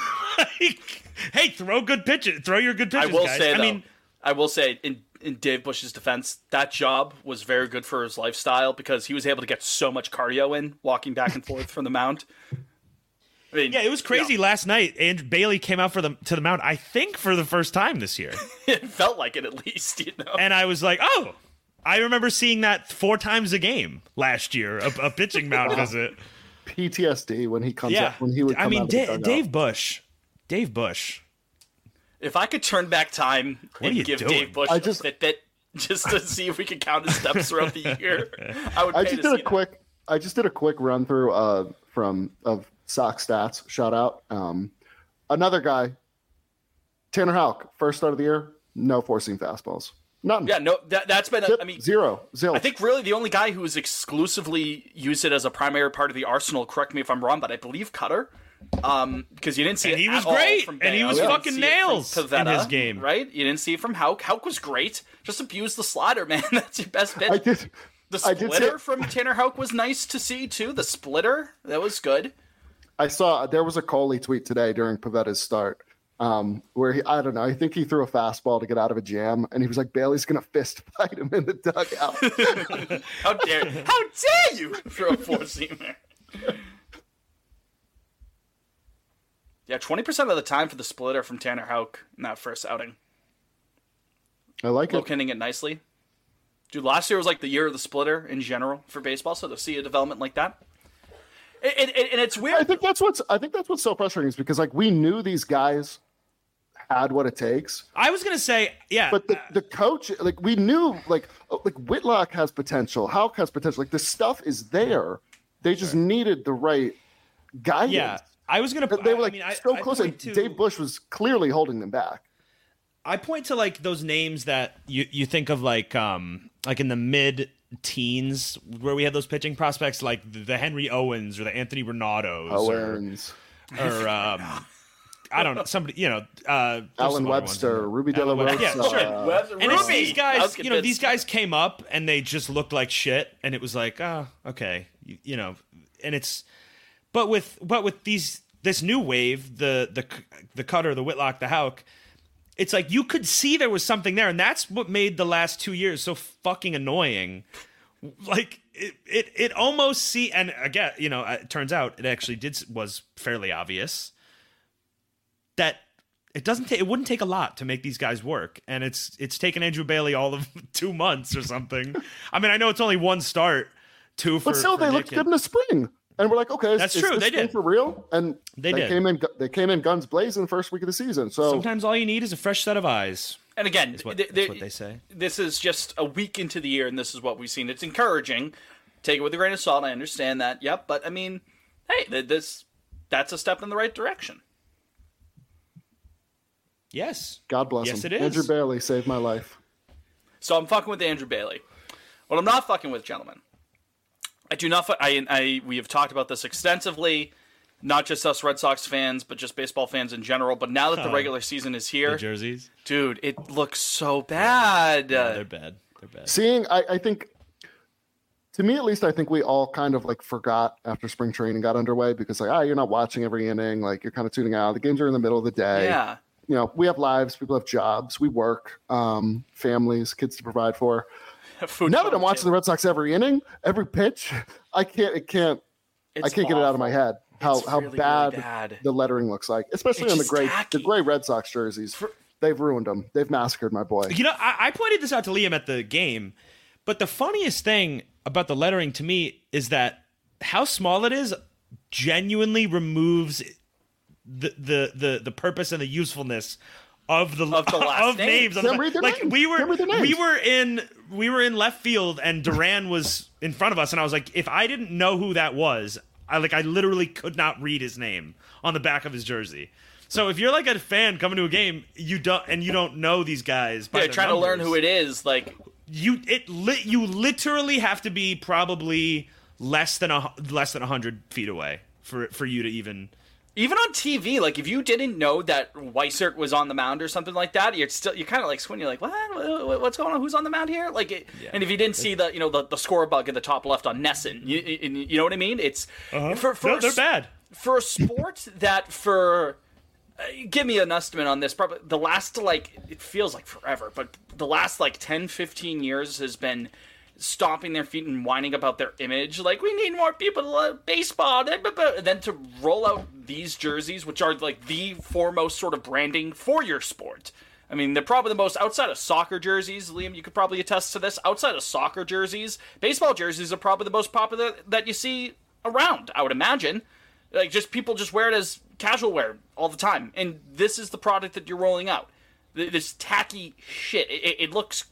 like, hey, throw good pitches. Throw your good I pitches, will guys. say I though, mean, I will say in in Dave Bush's defense, that job was very good for his lifestyle because he was able to get so much cardio in walking back and forth from the mound. I mean, yeah, it was crazy you know, last night. Andrew Bailey came out for the to the mound, I think, for the first time this year, it felt like it at least, you know. and I was like, oh. I remember seeing that four times a game last year, a, a pitching mound visit. P T S D when he comes Yeah, up when he would come I mean, out of the Da- dugout. Dave Bush, Dave Bush. If I could turn back time What are and you give doing? Dave Bush I a just- Fitbit just to see if we could count his steps throughout the year, I would pay I to just see did a that. quick. I just did a quick run through uh, from of Sox stats. Shout out. Um, another guy, Tanner Houck. First start of the year, no four seam fastballs. None. Yeah, no, that, that's been. A, Zip, I mean, zero. Zilch. I think really the only guy who has exclusively used it as a primary part of the arsenal, correct me if I'm wrong, but I believe Cutter. Um, because you didn't see And it he was at all great, from and he Bayo. was You didn't fucking see it from nails in Pivetta, his game. right? You didn't see it from Houck. Houck was great. Just abuse the slider, man. That's your best bit. I did. the I did splitter say- from Tanner Houck was nice to see too. The splitter, that was good. I saw there was a Coley tweet today during Pavetta's start um, where he, I don't know, I think he threw a fastball to get out of a jam, and he was like, Bailey's going to fist fight him in the dugout. How dare, how dare you throw a four seamer? Yeah, twenty percent of the time for the splitter from Tanner Houck in that first outing. I like it. Locating it nicely. Dude, last year was like the year of the splitter in general for baseball, so to see a development like that. And, and, and it's I weird. think that's what's I think that's what's so frustrating is because like we knew these guys had what it takes, I was gonna say, yeah, but the, the coach like we knew like oh, like Whitlock has potential, Houck has potential, like the stuff is there. They just needed the right guidance. yeah. I was gonna. They were like I mean, I, so I close, point and to- Dave Bush was clearly holding them back. I point to like those names that you, you think of like um like in the mid teens where we had those pitching prospects like the, the Henry Owens or the Anthony Renatos Owens, or, or um I don't know somebody you know uh there's Alan some other ones in Webster, there. Ruby De La Alan Webster. Rosa. Yeah, sure. Webster, And it's Ruby. these I guys, was you know, these convinced. guys came up and they just looked like shit, and it was like, ah, oh, okay, you, you know, and it's, but with but with these this new wave, the the the Cutter, the Whitlock, the Houck, it's like you could see there was something there, and that's what made the last two years so fucking annoying. Like it it, it almost see and again, you know, it turns out it actually did was fairly obvious that it doesn't take it wouldn't take a lot to make these guys work, and it's it's taken Andrew Bailey all of two months or something. I mean, I know it's only one start, two for but still for they Nick looked and, good in the spring, and we're like, okay, That's is, true, is this they thing did. for real, and They they did. came in they came in guns blazing the first week of the season. So Sometimes all you need is a fresh set of eyes. And again, Is what, th- that's th- what they say. this is just a week into the year, and this is what we've seen. It's encouraging. Take it with a grain of salt. I understand that. Yep, but I mean, hey, th- this that's a step in the right direction. Yes. God bless Yes, him. it is. Andrew Bailey saved my life. So I'm fucking with Andrew Bailey. What I'm not fucking with, gentlemen, I do not. Fu- I, I we have talked about this extensively, not just us Red Sox fans, but just baseball fans in general. But now that the Oh. regular season is here, The jerseys. dude, it looks so bad. Yeah, they're bad. They're bad. Seeing, I, I think, to me at least, I think we all kind of like forgot after spring training got underway because like, ah, you're not watching every inning, like you're kind of tuning out. The games are in the middle of the day. Yeah. You know, we have lives, people have jobs, we work, um, families, kids to provide for. Food Now that I'm comes watching in. the Red Sox every inning, every pitch, I can't, it can't, I It's can't get it out of my awful. head how It's how really, really bad, bad. the lettering looks like, especially It's on the just gray, tacky. the gray Red Sox jerseys. They've ruined them. They've massacred my boy. You know, I, I pointed this out to Liam at the game, but the funniest thing about the lettering to me is that how small it is genuinely removes the the the, the purpose and the usefulness of the Of the last of name. names. On the- Can't read their like names. we were Can't read their names. we were in we were in left field and Duran was in front of us, and I was like, if I didn't know who that was, I like I literally could not read his name on the back of his jersey. So if you're like a fan coming to a game, you don't and you don't know these guys. By Yeah, their trying to learn numbers, who it is. Like, you it li- you literally have to be probably less than a less than a hundred feet away for for you to even. even on T V, like if you didn't know that Weissert was on the mound or something like that, you're still you're kind of like squinting, you're like, what? What- What's going on? Who's on the mound here? Like, it, and if you didn't see the you know the, the score bug in the top left on Nesson, you, you, you know what I mean? It's Uh-huh. for, for No, a they're s- bad. for a sport that for. Uh, give me an estimate on this. Probably the last like it feels like forever, but the last like ten, fifteen years has been stomping their feet and whining about their image. Like, we need more people to love baseball. And then to roll out these jerseys, which are like the foremost sort of branding for your sport. I mean, they're probably the most, outside of soccer jerseys, Liam, you could probably attest to this. Outside of soccer jerseys, baseball jerseys are probably the most popular that you see around, I would imagine. Like, just people just wear it as casual wear all the time. And this is the product that you're rolling out. Th- This tacky shit. It, it, it looks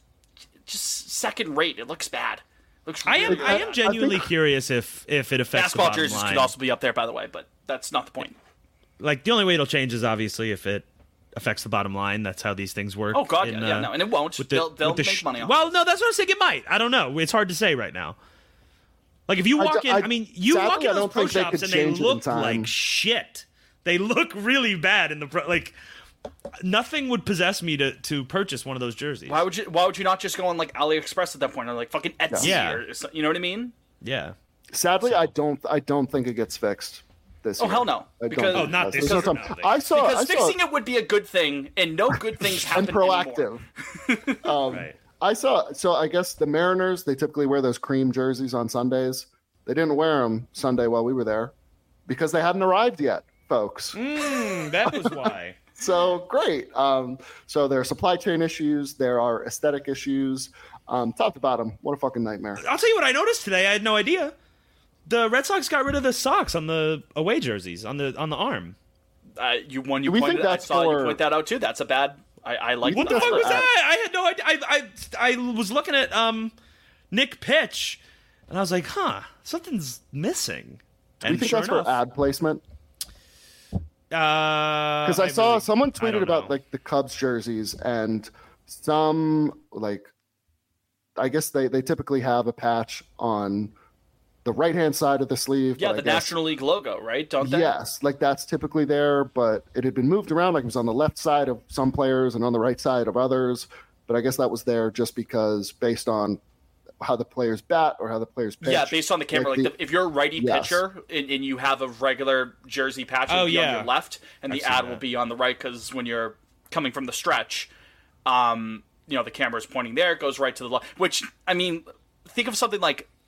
just second rate. It looks bad. It looks I am really I bad. am genuinely think- curious if if it affects the Basketball bottom jerseys line. could also be up there, by the way, but that's not the point. Like the only way it'll change is obviously if it affects the bottom line. That's how these things work. Oh, God, in, yeah, yeah, uh, no, and it won't. with the- they'll they'll with the make sh- money off Well, it. no, that's what I'm saying. It might. I don't know. It's hard to say right now. Like if you I walk d- in, I- I, mean, you sadly, walk in I those don't pro think they shops could and they change it in look time. like shit. They look really bad in the pro. Like nothing would possess me to to purchase one of those jerseys. Why would you? Why would you not just go on like AliExpress at that point, or like fucking Etsy, Yeah. or so- you know what I mean? Yeah. Sadly, I don't. I don't think it gets fixed this Oh, year. hell no. I don't Because- think Oh, not it this does. There's year, no time. no, I saw. Because I saw fixing it would be a good thing, and no good things happen and proactive. anymore. Um, Right. I saw. So I guess the Mariners, they typically wear those cream jerseys on Sundays. They didn't wear them Sunday while we were there because they hadn't arrived yet, folks. Mm, that was why. So great. Um, so there are supply chain issues. There are aesthetic issues. Um, top to bottom, what a fucking nightmare. I'll tell you what I noticed today. I had no idea. The Red Sox got rid of the socks on the away jerseys on the on the arm. Uh, you one you Do we pointed. think I that's saw you for- point that out too. That's a bad. I, I like. What What the That's fuck for was ad- that? I had no idea. I, I I was looking at um Nick Pitch, and I was like, huh, something's missing. Do you And think sure that's enough, for ad placement? Because Because I, saw someone tweeted don't about know. like the Cubs jerseys and some like I guess they, they typically have a patch on the right hand side of the sleeve. Yeah, but I the guess- National League logo, right? Don't they? Yes, like that's typically there, but it had been moved around. Like it was on the left side of some players and on the right side of others. But I guess that was there just because based on how the players bat or how the players pitch. Yeah, based on the camera. Like, Like the, if you're a righty Yes. pitcher and, and you have a regular jersey patch, it'll Oh, be on yeah. your left, and I've the seen ad that. will be on the right because when you're coming from the stretch, um, you know, the camera is pointing there. It goes right to the left. Which I mean, think of something like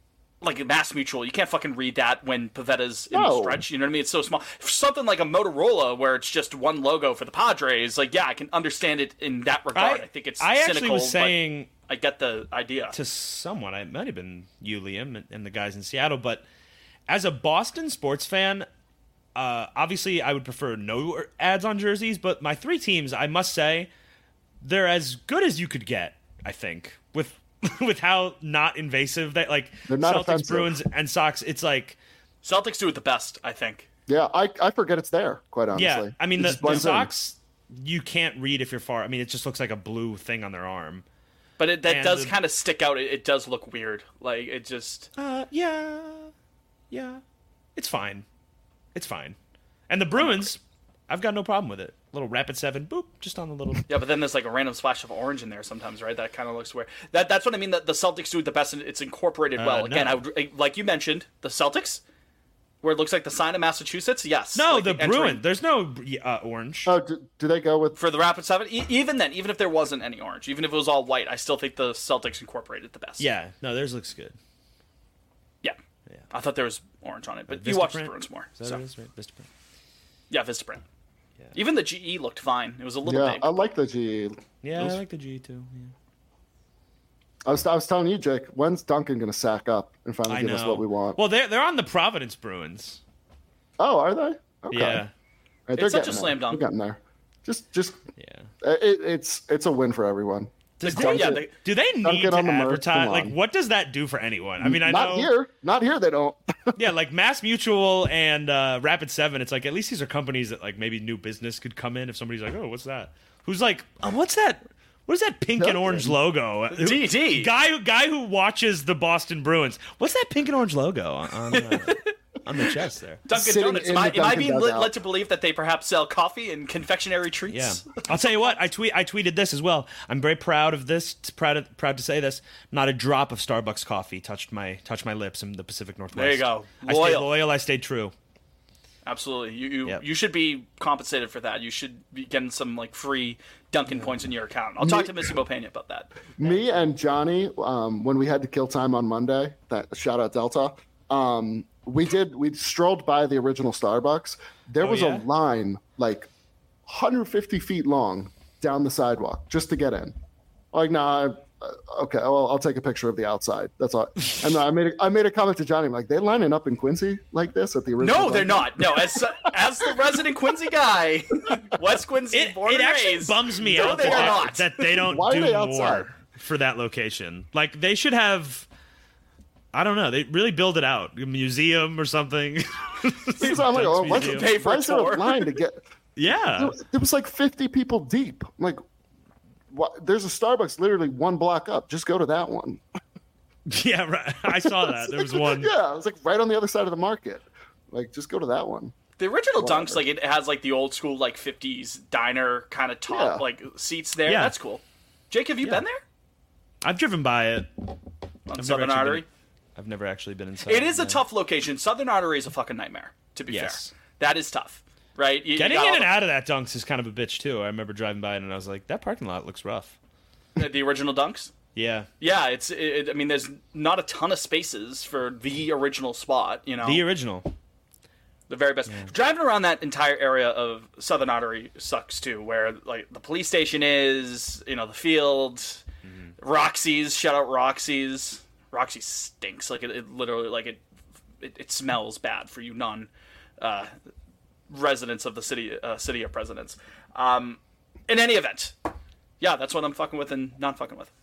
like Mass Mutual, you can't fucking read that when Pavetta's in No. the stretch. You know what I mean? It's so small. For something like a Motorola where it's just one logo for the Padres, like yeah, I can understand it in that regard. I, I, think it's I cynical, actually was but saying I get the idea. to someone, it might have been you, Liam, and, and the guys in Seattle, but as a Boston sports fan, uh, obviously I would prefer no ads on jerseys, but my three teams, I must say, they're as good as you could get, I think, with with how not invasive that, like, They're not Celtics, offensive. Bruins, and Sox, it's like, Celtics do it the best, I think. Yeah, I, I forget it's there, quite honestly. yeah, I mean, It the, just the blends in. Sox, you can't read if you're far. I mean, it just looks like a blue thing on their arm. But it, that And does the- kind of stick out. It, it does look weird. Like, it just... Uh, yeah, yeah, it's fine. It's fine. And the Bruins, I've got no problem with it. Little Rapid seven, boop, just on the little... Yeah, but then there's like a random splash of orange in there sometimes, right? That kind of looks weird. That That's what I mean, that the Celtics do it the best, and it's incorporated well. Uh, Again, no. I would, like you mentioned, the Celtics, where it looks like the sign of Massachusetts, yes. No, like the entering- Bruins. There's no uh, orange. Oh, do, do they go with? For the Rapid seven, e- even then, even if there wasn't any orange, even if it was all white, I still think the Celtics incorporated the best. Yeah, no, theirs looks good. Yeah. Yeah. I thought there was orange on it, but you Vistaprint? watched the Bruins more. Is that So. what it is, right? Vistaprint. Yeah, Vistaprint. Yeah. Even the G E looked fine. It was a little Yeah, big. I like the G E. Yeah, I like the G too. Yeah. I was, I was telling you, Jake, when's Duncan going to sack up and finally I give know. us what we want? Well, they're they're on the Providence Bruins. Oh, are they? Okay. Yeah, All right, they're It's such getting a slam there. dunk. They're getting there. Just, just, yeah. uh, it, it's, it's a win for everyone. Does Duncan- they, yeah, they- do they need Duncan to on the merch, advertise? come Like, on. what does that do for anyone? I mean, I Not know. here. Not here. They don't. Yeah, like Mass Mutual and uh, Rapid Seven. It's like at least these are companies that like maybe new business could come in if somebody's like, oh, what's that? Who's like, oh, what's that? What is that pink and orange logo? D D. Guy who guy who watches the Boston Bruins. What's that pink and orange logo on on, uh, on the chest there? Dunkin' Sitting Donuts. in Am I, the am I Dunkin' being led, dugout. led to believe that they perhaps sell coffee and confectionery Yeah, treats? I'll tell you what. I tweet. I tweeted this as well. I'm very proud of this. Proud of, proud to say this. Not a drop of Starbucks coffee touched my touched my lips in the Pacific Northwest. There you go. I stayed Loyal. loyal. I stayed true. Absolutely. You you, Yep. you should be compensated for that. You should be getting some like free Dunkin' points in your account. I'll talk to Missy Bopena about that. Me and Johnny, um, when we had to kill time on Monday, that shout out Delta, um, we did we strolled by the original Starbucks. There Oh, was yeah? a line like one hundred fifty feet long down the sidewalk just to get in. Like, nah, uh, okay, well, I'll take a picture of the outside. That's all. And I made a, I made a comment to Johnny, I'm like, they lining up in Quincy like this at the original. No, they're Dunkin'? not. No, as as the resident Quincy guy, West Quincy, It, born it and actually raised. bums me no, out they that, are not. that they don't Why are do they outside? more for that location. Like they should have. I don't know. They really build it out, a museum or something. So I'm like, oh, what's, Museum. Pay for why a is there a tour. line to get? Yeah, It was like fifty people deep. I'm like, what? There's a Starbucks literally one block up. Just go to that one. yeah. Right. I saw that. There was one. Yeah, it was like right on the other side of the market. Like, just go to that one. The original Whatever. Dunks, like it has like the old school like fifties diner kind of top Yeah. like seats there. Yeah. That's cool. Jake, have you Yeah. been there I've driven by it. on I've Southern never actually Artery? been- I've never actually been inside. It is a no. tough location. Southern Artery is a fucking nightmare. To be Yes. fair, that is tough, right? You, you Getting got in all and the- out of that Dunks is kind of a bitch too. I remember driving by it and I was like, that parking lot looks rough. the original Dunks. Yeah, Yeah, it's. It, I mean, there's not a ton of spaces for the original spot. You know, the original. the very best. Driving around that entire area of Southern Artery sucks too, where like the police station is, you know, the field, Mm-hmm. Roxy's. Shout out Roxy's. Roxy stinks. Like it, it literally, like it, it, it smells bad for you non uh, residents of the city, uh, city of Presidents. Um, in any event, yeah, that's what I'm fucking with and not fucking with.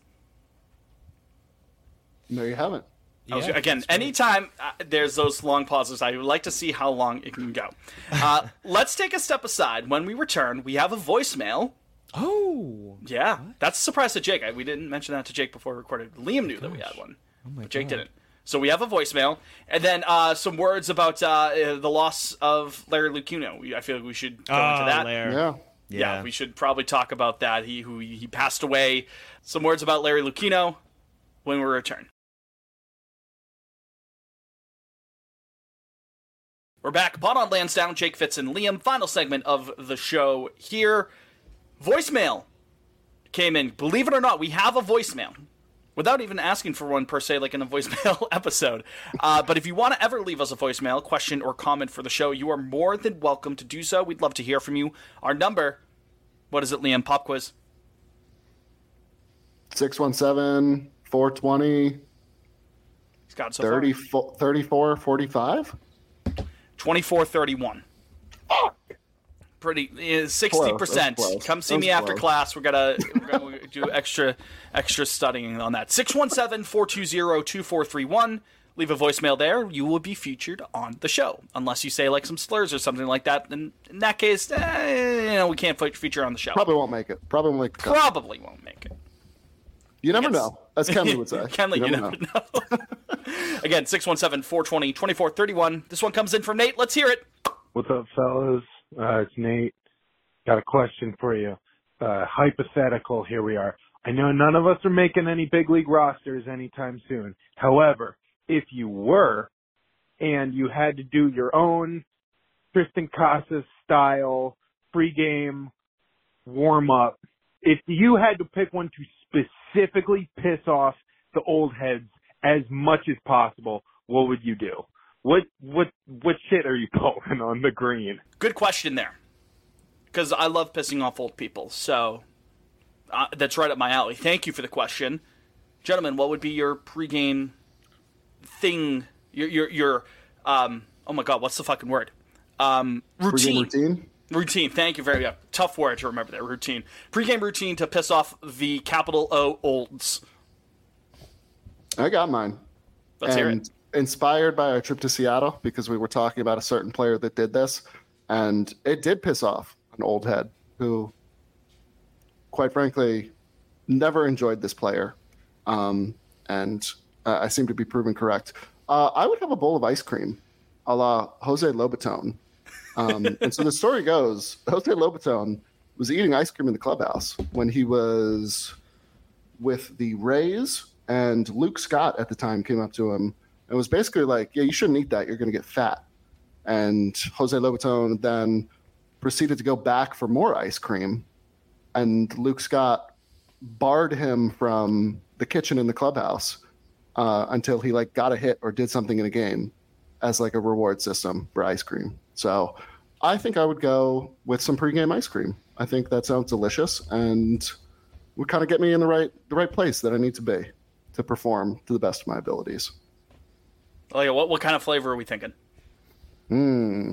No, you haven't. I was- Yeah, again, that's great. anytime uh, there's those long pauses, I would like to see how long it can go. Uh, let's take a step aside. When we return, we have a voicemail. Oh, Yeah, that's a surprise to Jake. I, we didn't mention that to Jake before we recorded. Liam knew that we had one, but Jake didn't. So we have a voicemail, and then uh, some words about uh, uh, the loss of Larry Lucchino. We, I feel like we should go oh, into that. Lair. Yeah. Yeah. Yeah. we should probably talk about that. He who he passed away. Some words about Larry Lucchino when we return. We're back. Pod on Lansdowne, Jake Fitz and Liam. Final segment of the show here. Voicemail came in. Believe it or not, we have a voicemail. without even asking for one per se, like in a voicemail episode. Uh, but if you want to ever leave us a voicemail, question, or comment for the show, you are more than welcome to do so. We'd love to hear from you. Our number, what is it, Liam? Pop quiz. six one seven, four two zero, He's got it so thirty-four, thirty-four forty-five? twenty-four thirty-one. Fuck! Pretty uh, sixty percent. Close. Close. Come see That me was after close. class. We're gonna, we're gonna do extra extra studying on that. six one seven, four two zero, two four three one. Leave a voicemail there. You will be featured on the show. Unless you say like some slurs or something like that. Then in that case, eh, you know, we can't fe- feature on the show. Probably won't make it. Probably won't make the cut. Probably won't make it. You never Yes. know, as Kenley would say. Kenley, you never know. Again, six one seven, four two zero, two four three one. This one comes in from Nate. Let's hear it. What's up, fellas? Uh, it's Nate. Got a question for you. Uh, hypothetical, here we are. I know none of us are making any big league rosters anytime soon. However, if you were, and you had to do your own Tristan Casas style pregame warm-up, if you had to pick one to specifically piss off the old heads as much as possible, what would you do? What what what shit are you pulling on the green? Good question there. Because I love pissing off old people. So uh, that's right up my alley. Thank you for the question. Gentlemen, what would be your pregame thing? Your, your, your um, oh my God, what's the fucking word? Um, routine. Pregame routine? Routine. Thank you very much. Tough word to remember there. Routine. Pregame routine to piss off the capital O olds. I got mine. Let's and hear it. Inspired by our trip to Seattle, because we were talking about a certain player that did this, and it did piss off an old head who, quite frankly, never enjoyed this player. Um, and uh, I seem to be proven correct. Uh, I would have a bowl of ice cream, a la Jose Lobaton. Um, and so the story goes, Jose Lobaton was eating ice cream in the clubhouse when he was with the Rays, and Luke Scott at the time came up to him and was basically like, yeah, you shouldn't eat that. You're going to get fat. And Jose Lobaton then proceeded to go back for more ice cream. And Luke Scott barred him from the kitchen in the clubhouse uh, until he like got a hit or did something in a game as like a reward system for ice cream. So I think I would go with some pregame ice cream. I think that sounds delicious and would kind of get me in the right the right place that I need to be to perform to the best of my abilities. Oh, yeah, what, what kind of flavor are we thinking? Hmm.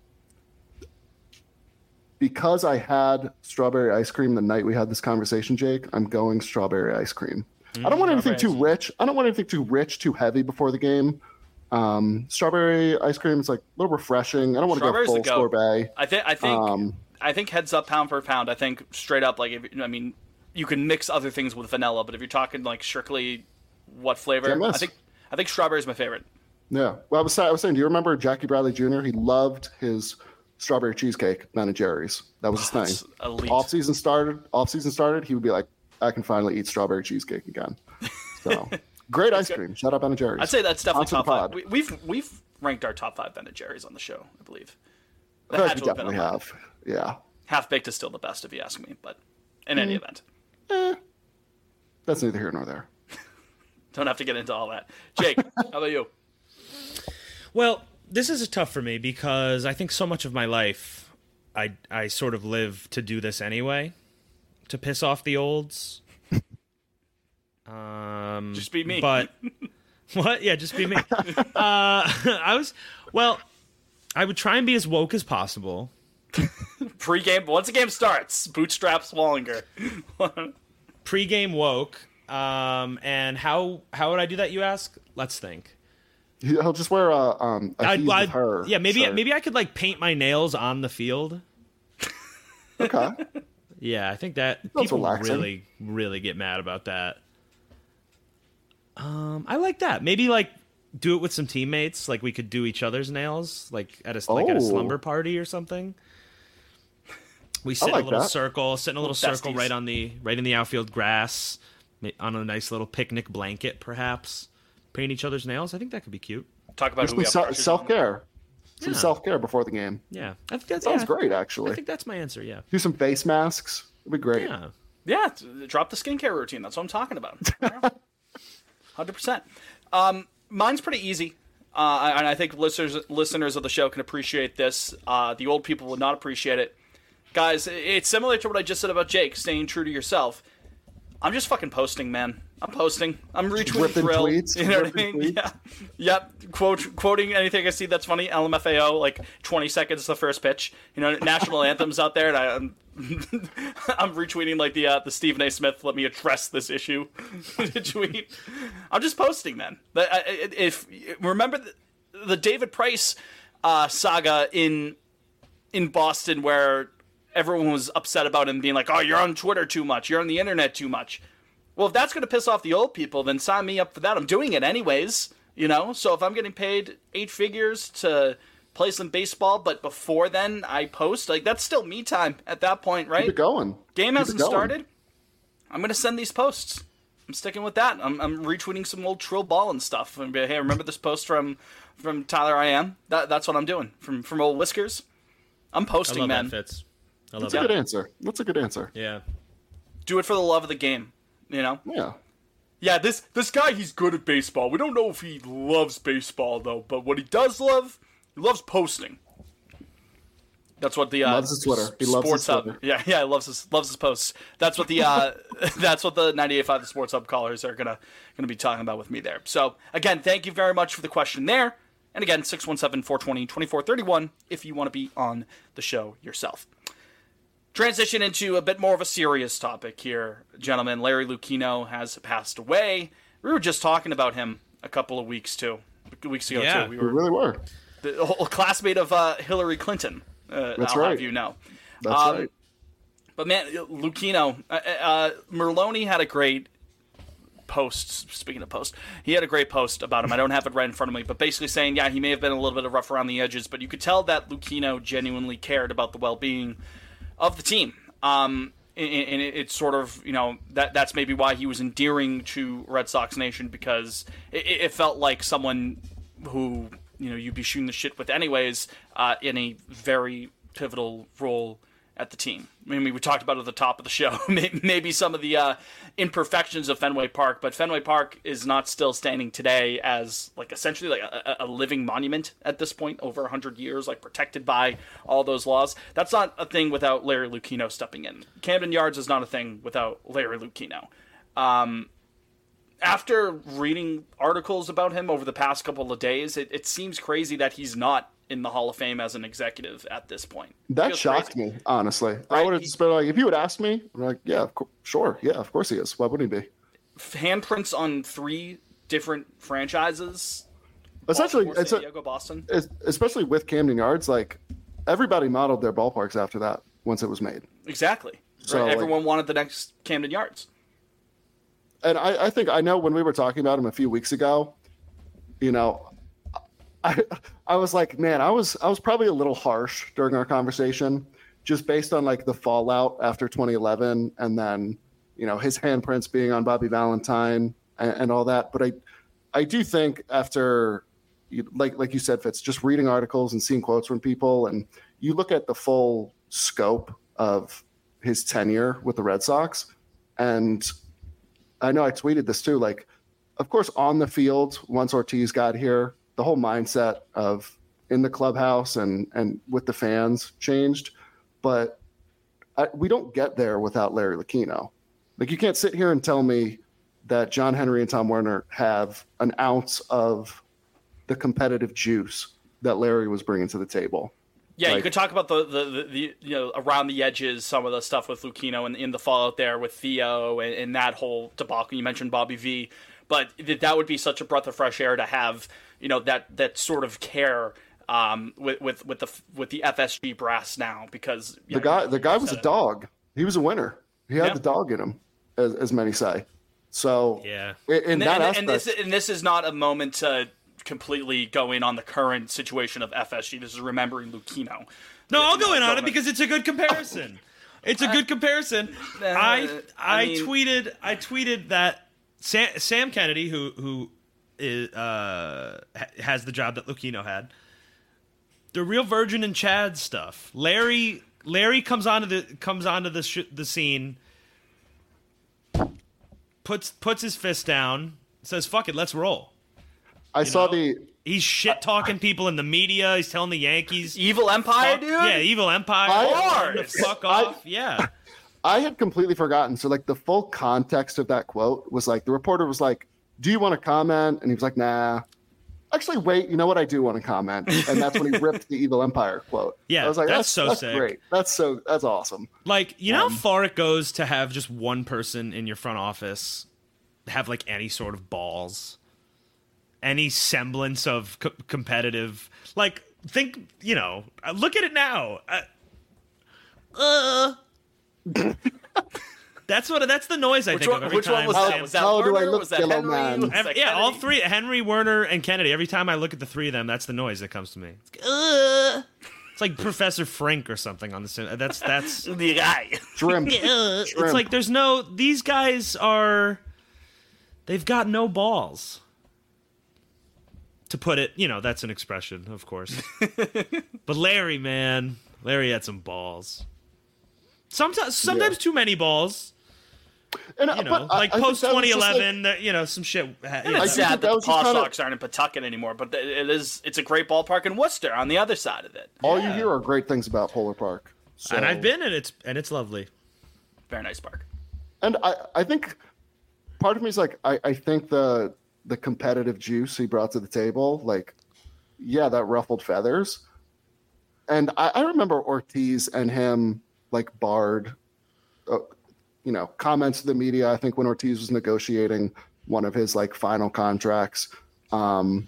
Because I had strawberry ice cream the night we had this conversation, Jake, I'm going strawberry ice cream. Mm, I don't want anything too rich. I don't want anything too rich, too heavy before the game. Um, strawberry ice cream is like a little refreshing. I don't want to go full sorbet. I think. I think. Um, I think heads up, pound per pound. I think straight up, like if, I mean, you can mix other things with vanilla, but if you're talking like strictly what flavor, I think I think strawberry is my favorite. Yeah. Well, I was I was saying, do you remember Jackie Bradley Junior? He loved his strawberry cheesecake, Ben and Jerry's. That was his Oh, thing. elite. Off season started. Off season started. He would be like, I can finally eat strawberry cheesecake again. So great ice cream. Shout out Ben and Jerry's. I'd say that's definitely Onto top the pod. five. We, we've we've ranked our top five Ben and Jerry's on the show, I believe. I feel like we definitely have. Yeah. Half Baked is still the best, if you ask me. But in mm. any event, eh, that's neither here nor there. Don't have to get into all that. Jake, how about you? Well, this is tough for me because I think so much of my life, I I sort of live to do this anyway, to piss off the olds. Um, just be me. But what? Yeah, just be me. uh, I was well. I would try and be as woke as possible. Pre-game, once the game starts, bootstraps Wallinger. Pre-game woke. Um, and how how would I do that? You ask. Let's think. He'll just wear a um a I'd, He's I'd, with her. Yeah, maybe shirt. maybe I could like paint my nails on the field. Okay. Yeah, I think that That's people relaxing. really really get mad about that. Um, I like that. Maybe like do it with some teammates. Like we could do each other's nails, like at a like at a Oh. slumber party or something. We sit like in a little that. circle, sit in a little Little circle besties. right on the right in the outfield grass, ma- on a nice little picnic blanket, perhaps. Paint each other's nails. I think that could be cute. Talk about Just who we some have self crushes on. self-care. Some Yeah. self-care before the game. Yeah, I think that's Sounds yeah, great, I actually. think that's my answer. Yeah, Do some face masks. It'd be great. yeah. Yeah, t- drop the skincare routine. That's what I'm talking about. hundred percent. Um, mine's pretty easy. Uh, and I think listeners listeners of the show can appreciate this. Uh, the old people would not appreciate it. Guys, it's similar to what I just said about Jake, staying true to yourself. I'm just fucking posting, man. I'm posting. I'm retweeting Ripping Thrill. tweets, You know what I mean? ripping Yeah. Yep. Quote, quoting anything I see that's funny. L M F A O, like twenty seconds the first pitch. You know, national anthems out there, and I, I'm, I'm retweeting like the uh, the Stephen A. Smith, let me address this issue tweet. I'm just posting, man. But if remember the, the David Price uh, saga in in Boston, where everyone was upset about him being like, "Oh, you're on Twitter too much. You're on the internet too much." Well, if that's going to piss off the old people, then sign me up for that. I'm doing it anyways, you know? So if I'm getting paid eight figures to play some baseball, but before then I post, like, that's still me time at that point, right? Keep it going. Game Keep hasn't it going. started. I'm going to send these posts. I'm sticking with that. I'm, I'm retweeting some old Trill Ball and stuff. And be like, hey, remember this post from from Tyler I Am? That, that's what I'm doing. From from old Whiskers. I'm I posting, love man. that, Fitz. I love That's a that. good answer. That's a good answer. Yeah. Do it for the love of the game, you know? Yeah. Yeah, this this guy, he's good at baseball. We don't know if he loves baseball, though, but what he does love, he loves posting. That's what the uh, Loves his Twitter. He loves Sports his Hub. Twitter. Yeah, yeah, he loves his loves his posts. That's what the uh, that's what the ninety-eight point five the Sports Hub callers are gonna gonna be talking about with me there. So again, thank you very much for the question there. And again, six one seven, four two zero, two four three one if you want to be on the show yourself. Transition into a bit more of a serious topic here, gentlemen. Larry Lucchino has passed away. We were just talking about him a couple of weeks too, weeks ago Yeah. too. We We were really were. the whole classmate of uh, Hillary Clinton. Uh, That's I'll right. have you know. That's Um, right. But man, Lucchino, uh, uh, Merloni had a great post. Speaking of post, he had a great post about him. I don't have it right in front of me, but basically saying, yeah, he may have been a little bit rough around the edges, but you could tell that Lucchino genuinely cared about the well-being of the team. Um, and, and it, it's sort of, you know, that that's maybe why he was endearing to Red Sox Nation, because it, it felt like someone who, you know, you'd be shooting the shit with anyways, uh, in a very pivotal role at the team. I mean, we talked about it at the top of the show, maybe some of the uh, imperfections of Fenway Park, but Fenway Park is not still standing today as like essentially like a, a living monument at this point, over one hundred years, like protected by all those laws. That's not a thing without Larry Lucchino stepping in. Camden Yards is not a thing without Larry Lucchino. Um, after reading articles about him over the past couple of days, it, it seems crazy that he's not in the Hall of Fame as an executive at this point. That Feels shocked crazy. me, honestly. I Right? would have just been like, if you had asked me, I'm like, yeah, of cour- sure, yeah, of course he is. Why wouldn't he be? Handprints on three different franchises. Essentially, Baltimore, it's San a, Diego, Boston. es- especially with Camden Yards, like everybody modeled their ballparks after that once it was made. Exactly. So, right? like- Everyone wanted the next Camden Yards. And I, I think I know when we were talking about him a few weeks ago, you know, I I was like, man, I was I was probably a little harsh during our conversation, just based on like the fallout after twenty eleven, and then you know his handprints being on Bobby Valentine and, and all that. But I I do think after you, like like you said, Fitz, just reading articles and seeing quotes from people, and you look at the full scope of his tenure with the Red Sox, and I know I tweeted this too, like, of course, on the field, once Ortiz got here, the whole mindset of in the clubhouse and, and with the fans changed. But I, we don't get there without Larry Lucchino. Like, you can't sit here and tell me that John Henry and Tom Werner have an ounce of the competitive juice that Larry was bringing to the table. Yeah, you Like- could talk about the, the, the, the you know around the edges, some of the stuff with Lucchino and in the fallout there with Theo and, and that whole debacle. You mentioned Bobby V, but th- that would be such a breath of fresh air to have, you know, that that sort of care um, with with with the with the F S G brass now, because yeah, The guy, you the guy was said a it. dog. He was a winner. He had Yeah. the dog in him, as, as many say. So Yeah. in, in And, that and, aspect, and this and this is not a moment to completely go in on the current situation of F S G. This is remembering Lucchino. No, I'll go in on it Don't- because it's a good comparison. It's a good comparison. I Uh, I I mean- tweeted I tweeted that Sam, Sam Kennedy, who who is, uh, ha- has the job that Lucchino had, the real Virgin and Chad stuff. Larry Larry comes onto the comes onto the sh- the scene, puts puts his fist down, says, "Fuck it, let's roll." I saw know? the. He's shit talking people in the media. He's telling the Yankees, Evil Empire, fuck, dude. Yeah, Evil Empire. I- the fuck off. yeah. I had completely forgotten. So, like, the full context of that quote was like the reporter was like, "Do you want to comment?" And he was like, "Nah." Actually, wait. You know what? I do want to comment, and that's when he ripped the Evil Empire quote. Yeah, I was like, that's "That's, so that's sick. great. That's so that's awesome." Like, you know Um, how far it goes to have just one person in your front office have like any sort of balls, any semblance of co- competitive. Like, think, you know, look at it now. Uh, uh. That's what. That's the noise I Which think one, of every which time. one was How- that? Was that how do I Werner? look, Was that yellow Henry? man? Was Ev- that yeah, all Kennedy? three, Henry, Werner, and Kennedy. Every time I look at the three of them, that's the noise that comes to me. It's, uh, it's like Professor Frink or something on the. cin- That's that's. The guy. Shrimp. Uh, it's Shrimp. like there's no. These guys are. They've got no balls. To put it, you know, that's an expression, of course. But Larry, man, Larry had some balls. Sometimes, sometimes too many balls. And, You know, but I- like I think post that was twenty just, like- eleven, that you know, some shit. ha- And you know, it's I sad think that that the was just Paw kinda- Sox aren't in Pawtucket anymore, but it is. It's a great ballpark in Worcester on the other side of it. all you hear are great things about Polar Park. So, and I've been, and it's and it's lovely. Very nice park. and I, I think part of me is like, I, I think the the competitive juice he brought to the table, like, yeah, that ruffled feathers. And I, I remember Ortiz and him like barred, uh, you know, comments to the media. I think when Ortiz was negotiating one of his like final contracts, um,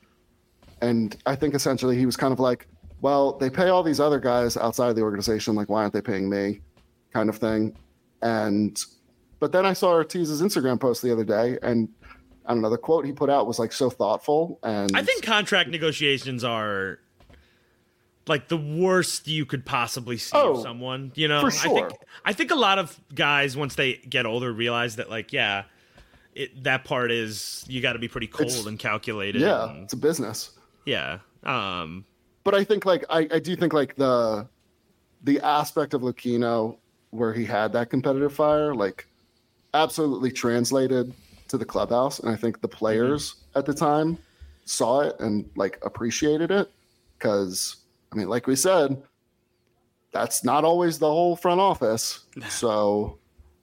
and I think essentially he was kind of like, well, they pay all these other guys outside of the organization. Like, why aren't they paying me? Kind of thing. And, but then I saw Ortiz's Instagram post the other day, and I don't know, the quote he put out was like so thoughtful. And I think contract negotiations are like the worst you could possibly see Oh, of someone. You know, for I sure. think I think a lot of guys once they get older realize that like, yeah, it, that part is you got to be pretty cold It's- and calculated. yeah, and- it's a business. yeah. Um, But I think like I, I do think like the the aspect of Lucchino where he had that competitive fire, like absolutely translated to the clubhouse. And I think the players at the time saw it and like appreciated it. Cause I mean, like we said, that's not always the whole front office. So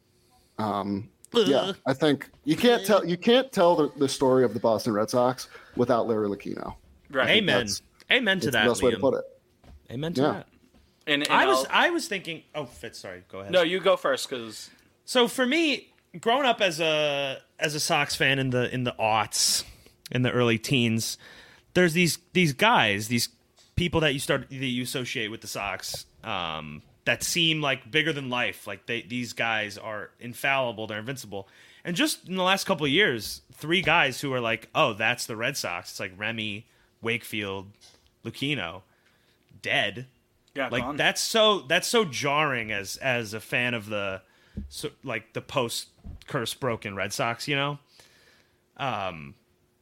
um yeah, I think you can't tell you can't tell the, the story of the Boston Red Sox without Larry Lucchino. Right. amen. that's- Amen to That's that. the best way to Liam. put it. Amen to Yeah. that. And, and I was I'll- I was thinking. Oh, Fitz, sorry. Go ahead. no, you go first because So for me, growing up as a as a Sox fan in the in the aughts, in the early teens, there's these these guys, these people that you start that you associate with the Sox, um, that seem like bigger than life. Like they these guys are infallible, they're invincible. And just in the last couple of years, three guys who are like, oh, that's the Red Sox. It's like Remy, Wakefield, Lucchino, dead. yeah, Like gone. that's so that's so jarring as as a fan of the so, like the post curse broken Red Sox, you know. Um.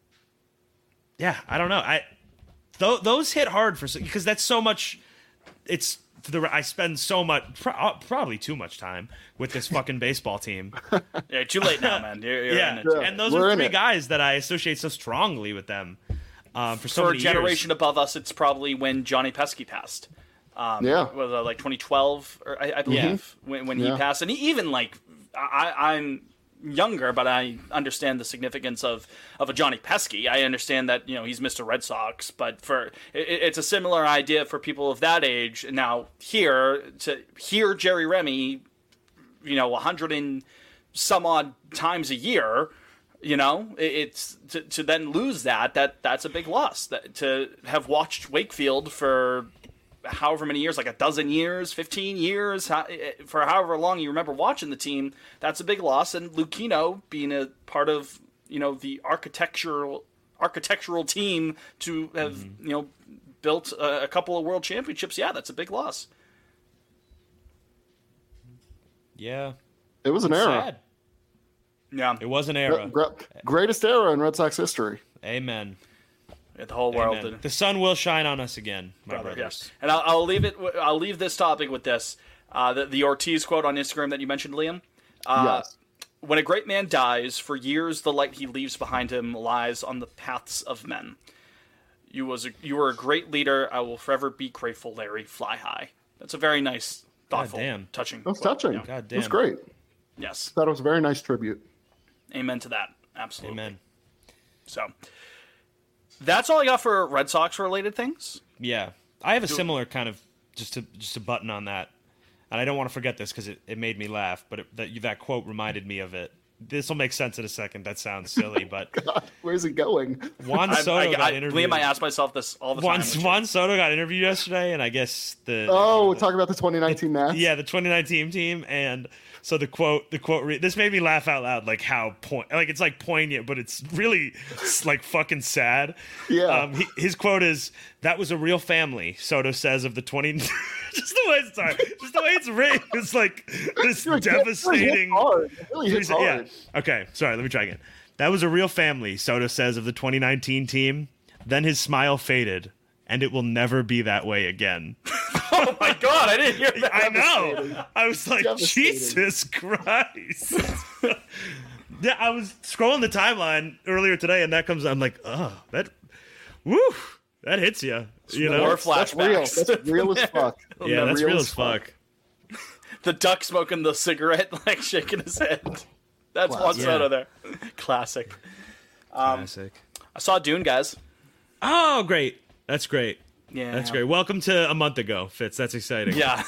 Yeah, I don't know. I th- those hit hard for because that's so much. It's the I spend so much pro- probably too much time with this fucking baseball team. Yeah, too late now, man. You're, you're yeah, in it. Yeah. and those We're are in three it. guys that I associate so strongly with them. Um, for so For a many generation years. above us, it's probably when Johnny Pesky passed. Um, Yeah. was it like twenty twelve, or I, I believe, when, when he Yeah. passed. And he, even like, I, I'm younger, but I understand the significance of, of a Johnny Pesky. I understand that, you know, he's Mister Red Sox, but for it, it's a similar idea for people of that age. Now, here, to hear Jerry Remy, you know, a hundred and some odd times a year, you know, it, it's to, to then lose that, that that's a big loss. That, to have watched Wakefield for however many years, like a dozen years, fifteen years, how, for however long you remember watching the team, that's a big loss. And Lucchino being a part of, you know, the architectural architectural team to have, mm-hmm. you know, built a, a couple of world championships, yeah, that's a big loss. Yeah, It was an it's era. sad. Yeah, It was an Gre- era. gre- greatest era in Red Sox history. Amen. the whole world. Amen. And, The sun will shine on us again, my brother, brothers. yes. And I'll, I'll leave it. I'll leave this topic with this. Uh, the, the Ortiz quote on Instagram that you mentioned, Liam. Uh, Yes. when a great man dies, for years the light he leaves behind him lies on the paths of men. You was a, you were a great leader. I will forever be grateful, Larry. Fly high. That's a very nice, thoughtful, damn. touching. That's quote. touching. Yeah. God It damn. was great. Yes. Thought it was a very nice tribute. Amen to that. Absolutely. Amen. So, that's all I got for Red Sox related things. Yeah, I have a similar kind of just to just a button on that, and I don't want to forget this because it, it made me laugh. But it, that that quote reminded me of it. This will make sense in a second. That sounds silly, but God, where's he going? Juan I, Soto I, got I, interviewed. Liam, I ask myself this all the Juan, time. which- Juan Soto got interviewed yesterday, and I guess the Oh, we're talking about the twenty nineteen Nats? yeah the twenty nineteen team, and so the quote the quote re- this made me laugh out loud, like how point like it's like poignant, but it's really it's like fucking sad. Yeah. Um, he, his quote is, "That was a real family," Soto says of the twenty. Just the way it's sorry, just the way it's written, it's like this Dude, it devastating. really hits hard. It really hits Yeah. hard. Okay, sorry, let me try again. That was a real family, Soto says of the twenty nineteen team. Then his smile faded, and it will never be that way again. Oh my god, I didn't hear that. I know. I was like, Devastating. Jesus Christ. Yeah, I was scrolling the timeline earlier today, and that comes. I'm like, oh, that, woo, that hits you. You know, More That's real. flashbacks. That's real as fuck. yeah, that's real, as fuck. The duck smoking the cigarette, like shaking his head. That's Juan Yeah. Soto there. Classic. Classic. I saw Dune, guys. Oh, great. That's great. Yeah, That's great. Welcome to a month ago, Fitz. That's exciting. Yeah.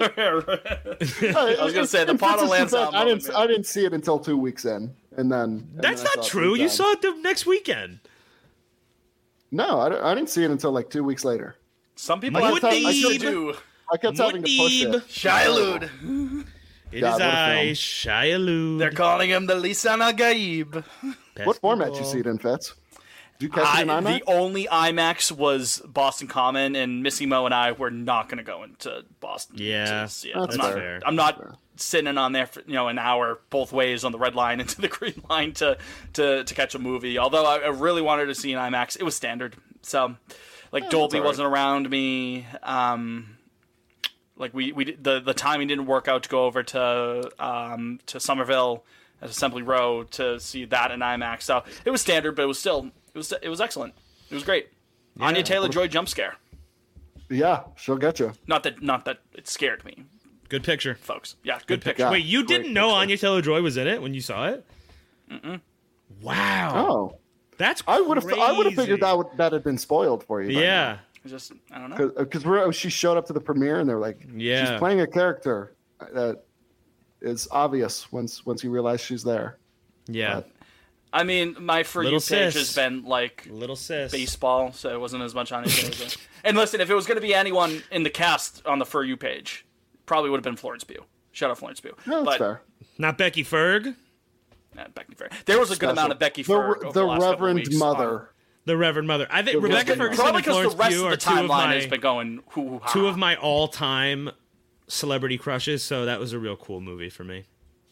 I was gonna say, the Pot of Lands album, I didn't. man. I didn't see it until two weeks in, and then. and That's then I not saw it true. three You times. saw it the next weekend. No, I, don't- I didn't see it until like two weeks later. Some people My have things to Muad'Dib. do. I kept having to push Muad'Dib. it. Shilud. It God, is what a I, film. Shia Lube. They're calling him the Lisan al-Gaib. What format did you see it in, Fitz? Did you catch I, it in IMAX? the only IMAX was Boston Common, and Missy Mo and I were not going to go into Boston. Yeah, to see it. that's I'm not, fair. I'm not sitting on there for you know an hour both ways on the red line into the green line to to, to catch a movie. Although I, I really wanted to see an IMAX, it was standard. So, like Dolby all right. wasn't around me. Um, like we, we the the timing didn't work out to go over to um, to Somerville at Assembly Row to see that in IMAX. So it was standard, but it was still it was it was excellent. It was great. Anya Taylor-Joy jump scare. Yeah, she'll get you. Not that not that it scared me, Good picture. folks. Yeah, good, picture. Yeah. Wait, you Great didn't know picture. Anya Taylor-Joy was in it when you saw it? Mm-mm. Wow. Oh, That's I would have. I would have figured crazy. that would, that had been spoiled for you. Yeah. It's just I don't know. because we're she showed up to the premiere and they were like, Yeah. she's playing a character that is obvious once once you realize she's there. Yeah. But- I mean, my For You Little page sis. has been like Little sis. baseball, so it wasn't as much Anya Taylor-Joy. And listen, if it was going to be anyone in the cast on the For You page, probably would have been Florence Pugh. Shout out Florence Pugh. No, that's but, fair. Not Becky Ferg. Nah, Becky Ferg. There was a good Special. amount of Becky The, Ferg over the the last couple of Reverend weeks Mother. The Reverend Mother. I think The Rebecca Reverend Ferguson Probably and because Florence the rest Pugh of are the two of timeline my has been going hoo hoo ha. two of my all-time celebrity crushes, so that was a real cool movie for me.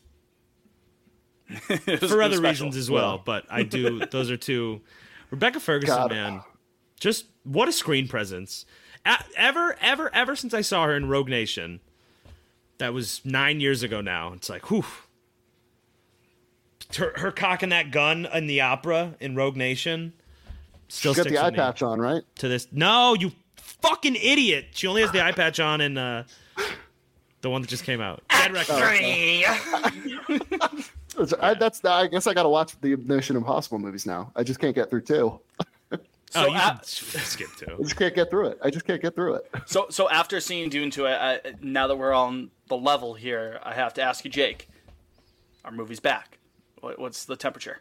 It was- For it other was special. reasons as well, but I do. Those are two. Rebecca Ferguson, God. man, just what a screen presence. A- ever, ever, ever since I saw her in Rogue Nation, that was nine years ago now. It's like, whew. Her, her cocking that gun in the opera in Rogue Nation still She's got sticks the eye with me patch on, right? to this. No, you fucking idiot! She only has the eye patch on in uh, the one that just came out. Dead Reckoning. It's- I, that's I guess I got to watch the Mission Impossible movies now. I just can't get through two. Oh, So you a- can skip I two. just can't get through it. I just can't get through it. So, so after seeing Dune two, I, I, now that we're on the level here, I have to ask you, Jake, our movie's back. What, what's the temperature?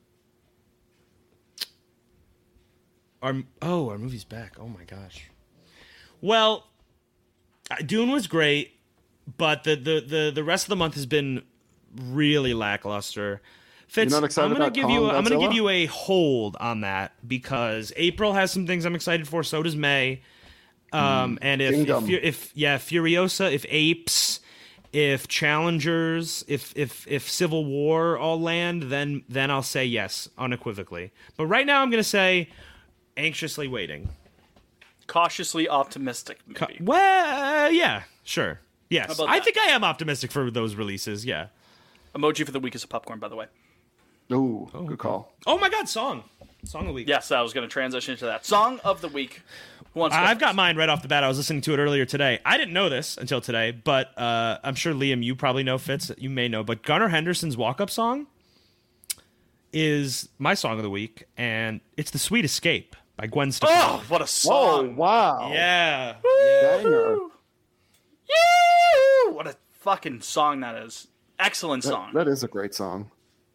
Our oh, our movie's back. Oh my gosh. Well, uh, Dune was great, but the the the, the rest of the month has been really lackluster. Fitz, You're not excited I'm gonna about give Kong you I'm gonna Godzilla? give you a hold on that because April has some things I'm excited for. So does May. Um, and if, if Kingdom. you if yeah Furiosa, if Apes, if Challengers, if if if Civil War all land, then then I'll say yes unequivocally. But right now I'm gonna say anxiously waiting. Cautiously optimistic, Co- maybe. Well, uh, yeah, sure. Yes, How about I that? think I am optimistic for those releases. Yeah, Emoji for the week is a popcorn, by the way. Ooh, good call. Oh my God, song, song of the week. Yes, I was going to transition into that. Song of the week. Who wants to go I've got first? mine right off the bat. I was listening to it earlier today. I didn't know this until today, but uh, I'm sure Liam, you probably know, Fitz, you may know, but Gunnar Henderson's walk-up song is my song of the week, and it's "The Sweet Escape" by Gwen Stefani. Oh, what a Oh, song! wow. Yeah. Banger. Yee! What a fucking song that is. Excellent That- song. that is a great song.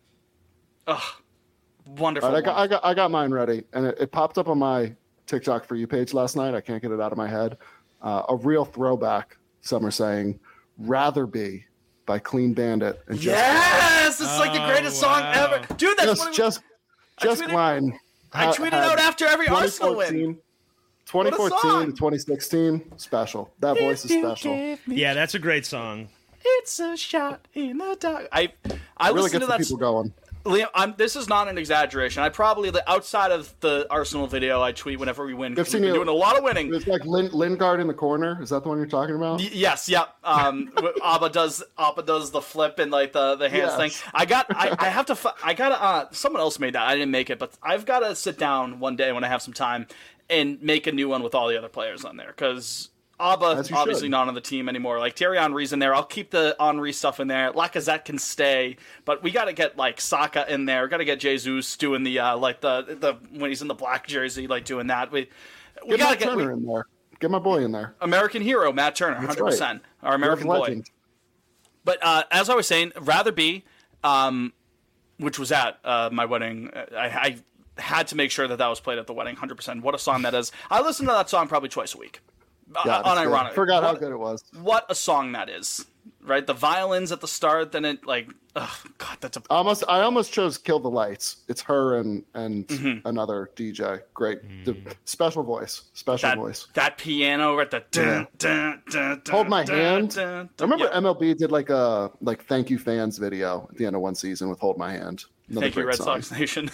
Wonderful. All right, I got, one. I got, I got mine ready, and it, it popped up on my TikTok For You page last night. I can't get it out of my head. Uh, a real throwback. Some are saying, "Rather Be" by Clean Bandit and Just Yes, this is like the Oh, greatest wow. song ever, dude. That's just, what it was. just, just tweeted- Glide. I ha- tweeted had out after every Arsenal win. twenty fourteen, twenty fourteen song. to twenty sixteen, special. That voice is special. Yeah, that's a great song. It's a shot in the dark. I I Really listened gets to the that. people going. Liam, I'm, this is not an exaggeration. I probably, outside of the Arsenal video, I tweet whenever we win. 'cause I've We've seen been you- doing a lot of winning. It's like Lin- Lingard in the corner. Is that the one you're talking about? Y- Yes, yeah. Um, Abba does Abba does the flip and like the the hands Yes. thing. I got I, I have to fi- I got to uh someone else made that. I didn't make it, but I've got to sit down one day when I have some time and make a new one with all the other players on there because Abba As you obviously should. not on the team anymore. Like Thierry Henry's in there. I'll keep the Henry stuff in there. Lacazette can stay, but we got to get like Saka in there. Got to get Jesus doing the uh like the the when he's in the black jersey like doing that. We we Get got to Matt get Turner we, in there. Get my boy in there. American hero Matt Turner, one hundred percent. Our American boy. Legend. But uh, as I was saying, Rather Be, um, which was at uh, my wedding, I, I had to make sure that that was played at the wedding, one hundred percent. What a song that is. I listen to that song probably twice a week. Uh, Yeah, that's good. unironically. Forgot how What- good it was. What a song that is, right? The violins at the start, then it, like, oh, God, that's a... Almost, I almost chose "Kill the Lights." It's her and and Mm-hmm. another D J. Great, the special voice, special That, voice. that piano at the... Dun, dun, dun, dun, Hold my dun, hand. dun, I remember yeah. M L B did like a like thank you fans video at the end of one season with "Hold My Hand." Another Thank you, great Red song. Sox Nation.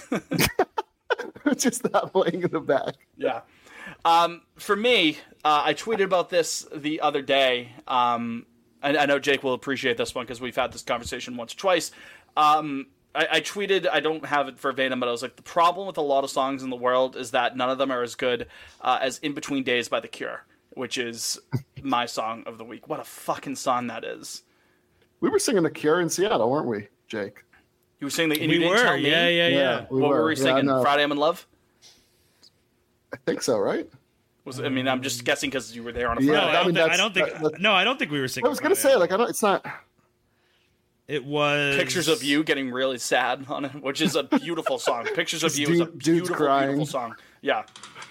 Just that playing in the back. Yeah. Um, for me, uh, I tweeted about this the other day. Um, I, I know Jake will appreciate this one because we've had this conversation once or twice. Um, I, I tweeted, I don't have it verbatim, but I was like, the problem with a lot of songs in the world is that none of them are as good uh, as In Between Days by The Cure, which is my song of the week. What a fucking song that is. We were singing "The Cure" in Seattle, weren't we, Jake? You were saying that and We you didn't were, tell me. yeah, yeah, yeah. we What were we Yeah, singing? no. Friday I'm in Love? I think so, right? Was I mean, I'm just guessing because you were there on a Yeah, No, Friday. I I don't, mean, think, I that's- don't think. that- that- no, I don't think we were singing. I was gonna Friday. say like I don't. It's not. It was Pictures of You getting really sad on it, which is a beautiful song. Pictures of Just You is a dude- dudes beautiful, crying. beautiful song. Yeah,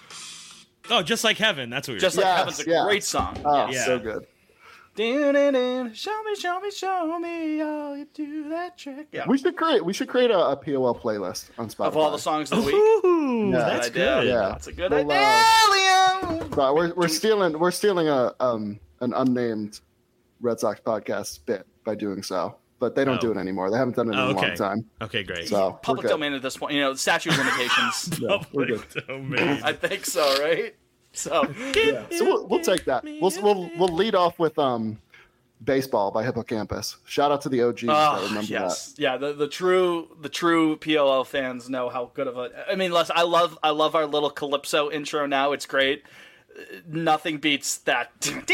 Oh, Just Like Heaven. That's what we were. Just Just Like Yes, Heaven's a yeah. great song. Oh, Yeah. so good. Dun-dun-dun, show me, show me, show me how you do that trick. Yeah, We should create. We should create a, a P O L playlist on Spotify. of all the songs of the week. Ooh, Yeah. that's Good idea. good. Yeah. That's a good We'll, idea, uh, Liam. But we're we're stealing we're stealing a um an unnamed Red Sox podcast bit by doing so. But they don't Oh. do it anymore. They haven't done it in Oh, a okay. long time. Okay, great. So we're Public good. domain at this point, you know, statute of limitations. Yeah, we're good. Public domain. I think so, right? So, Yeah. So we'll, we'll take that. We'll we'll we'll lead off with um Baseball by Hippocampus. Shout out to the O Gs that oh, remember yes, yeah. The the true the true P O L fans know how good of a. I mean, listen, I love I love our little Calypso intro now. It's great. Uh, Nothing beats that.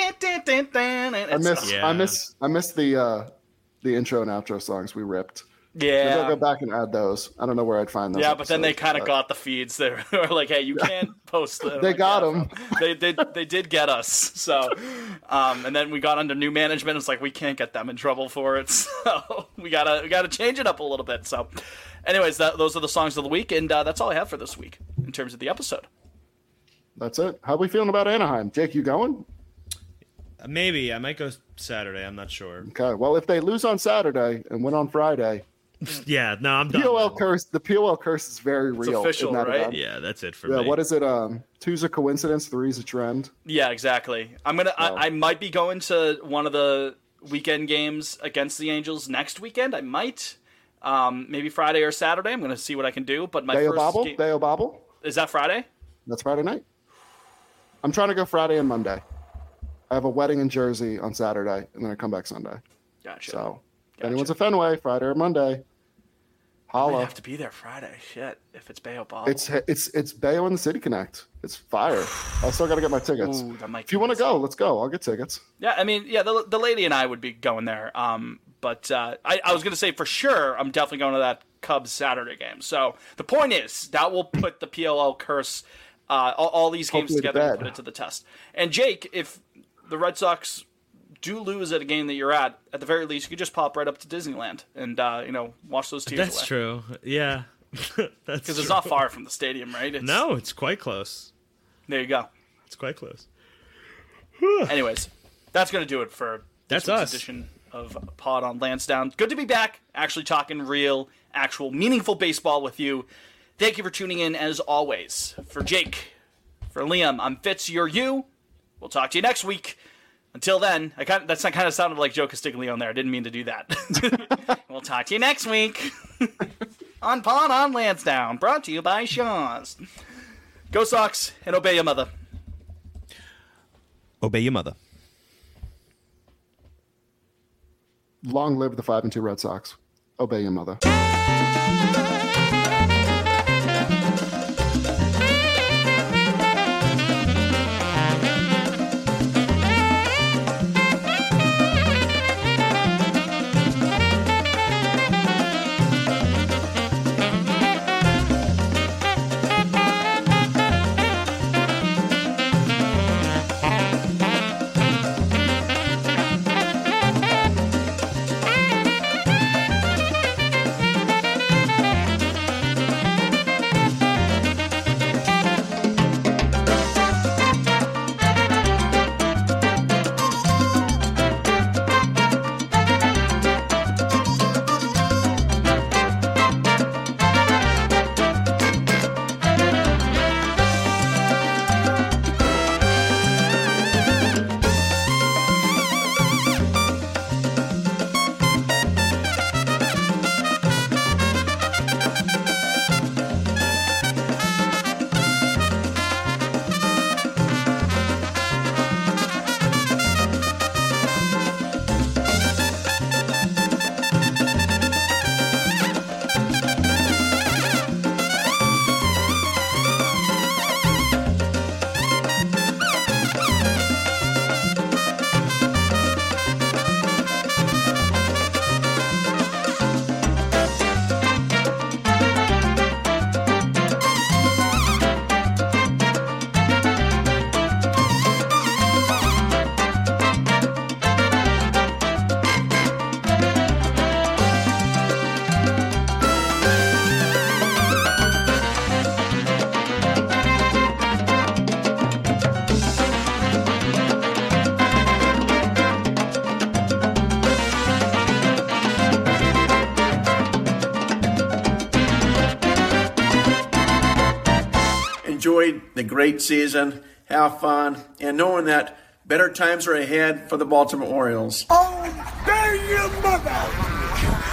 that. I miss Yeah. I miss I miss the uh the intro and outro songs we ripped. Maybe I'll Yeah. go back and add those. I don't know where I'd find those. Yeah, but then they episodes, kind of but- got the feeds. They were like, "Hey, you can't post them." They Like, got yeah, 'em. They did. They did get us. So, um, and then we got under new management. It's like we can't get them in trouble for it. So we gotta we gotta change it up a little bit. So, anyways, that, those are the songs of the week, and uh, that's all I have for this week in terms of the episode. That's it. How we feeling about Anaheim? Jake, you going? Maybe I might go Saturday. I'm not sure. Okay. Well, if they lose on Saturday and win on Friday, Yeah, no, I'm done. P O L man. curse. The P O L curse is very real. official, in that right? event. Yeah, that's it for Yeah. me. What is it? Um, two's a coincidence, three's a trend. Yeah, exactly. I'm gonna. Wow. I, I might be going to one of the weekend games against the Angels next weekend. I might. Um, maybe Friday or Saturday. I'm gonna see what I can do. But my Bayo first Bobble. game Bayo Bobble. is that Friday. That's Friday night. I'm trying to go Friday and Monday. I have a wedding in Jersey on Saturday, and then I come back Sunday. Gotcha. So If anyone's at Fenway, Friday or Monday, I holla. might have to be there Friday. Shit, if it's Bayo Bottle. It's it's it's Bayo and the City Connect. It's fire. I still got to get my tickets. Ooh, that might if you want to go, let's go. I'll get tickets. Yeah, I mean, yeah, the the lady and I would be going there. Um, but uh, I, I was gonna say for sure, I'm definitely going to that Cubs Saturday game. So the point is that will put the P L L curse, uh, all, all these games Hopefully to together, and bed. put it to the test. And Jake, if the Red Sox do lose at a game that you're at, at the very least, you could just pop right up to Disneyland and uh, you know watch those tears That's away. true. Yeah. That's Because it's true. not far from the stadium, right? It's, No, it's quite close. There you go. It's quite close. Anyways, that's going to do it for That's this week's us. edition of Pod on Lansdowne. Good to be back, actually talking real, actual, meaningful baseball with you. Thank you for tuning in, as always. For Jake, for Liam, I'm Fitz, you're you. We'll talk to you next week. Until then, I kind of, that's kind of sounded like Joe Castiglione there. I didn't mean to do that. We'll talk to you next week on Pod on Lansdowne, brought to you by Shaw's. Go Sox, and obey your mother. Obey your mother. Long live the five and two Red Sox. Obey your mother. Enjoyed the great season, have fun, and knowing that better times are ahead for the Baltimore Orioles. Obey your mother!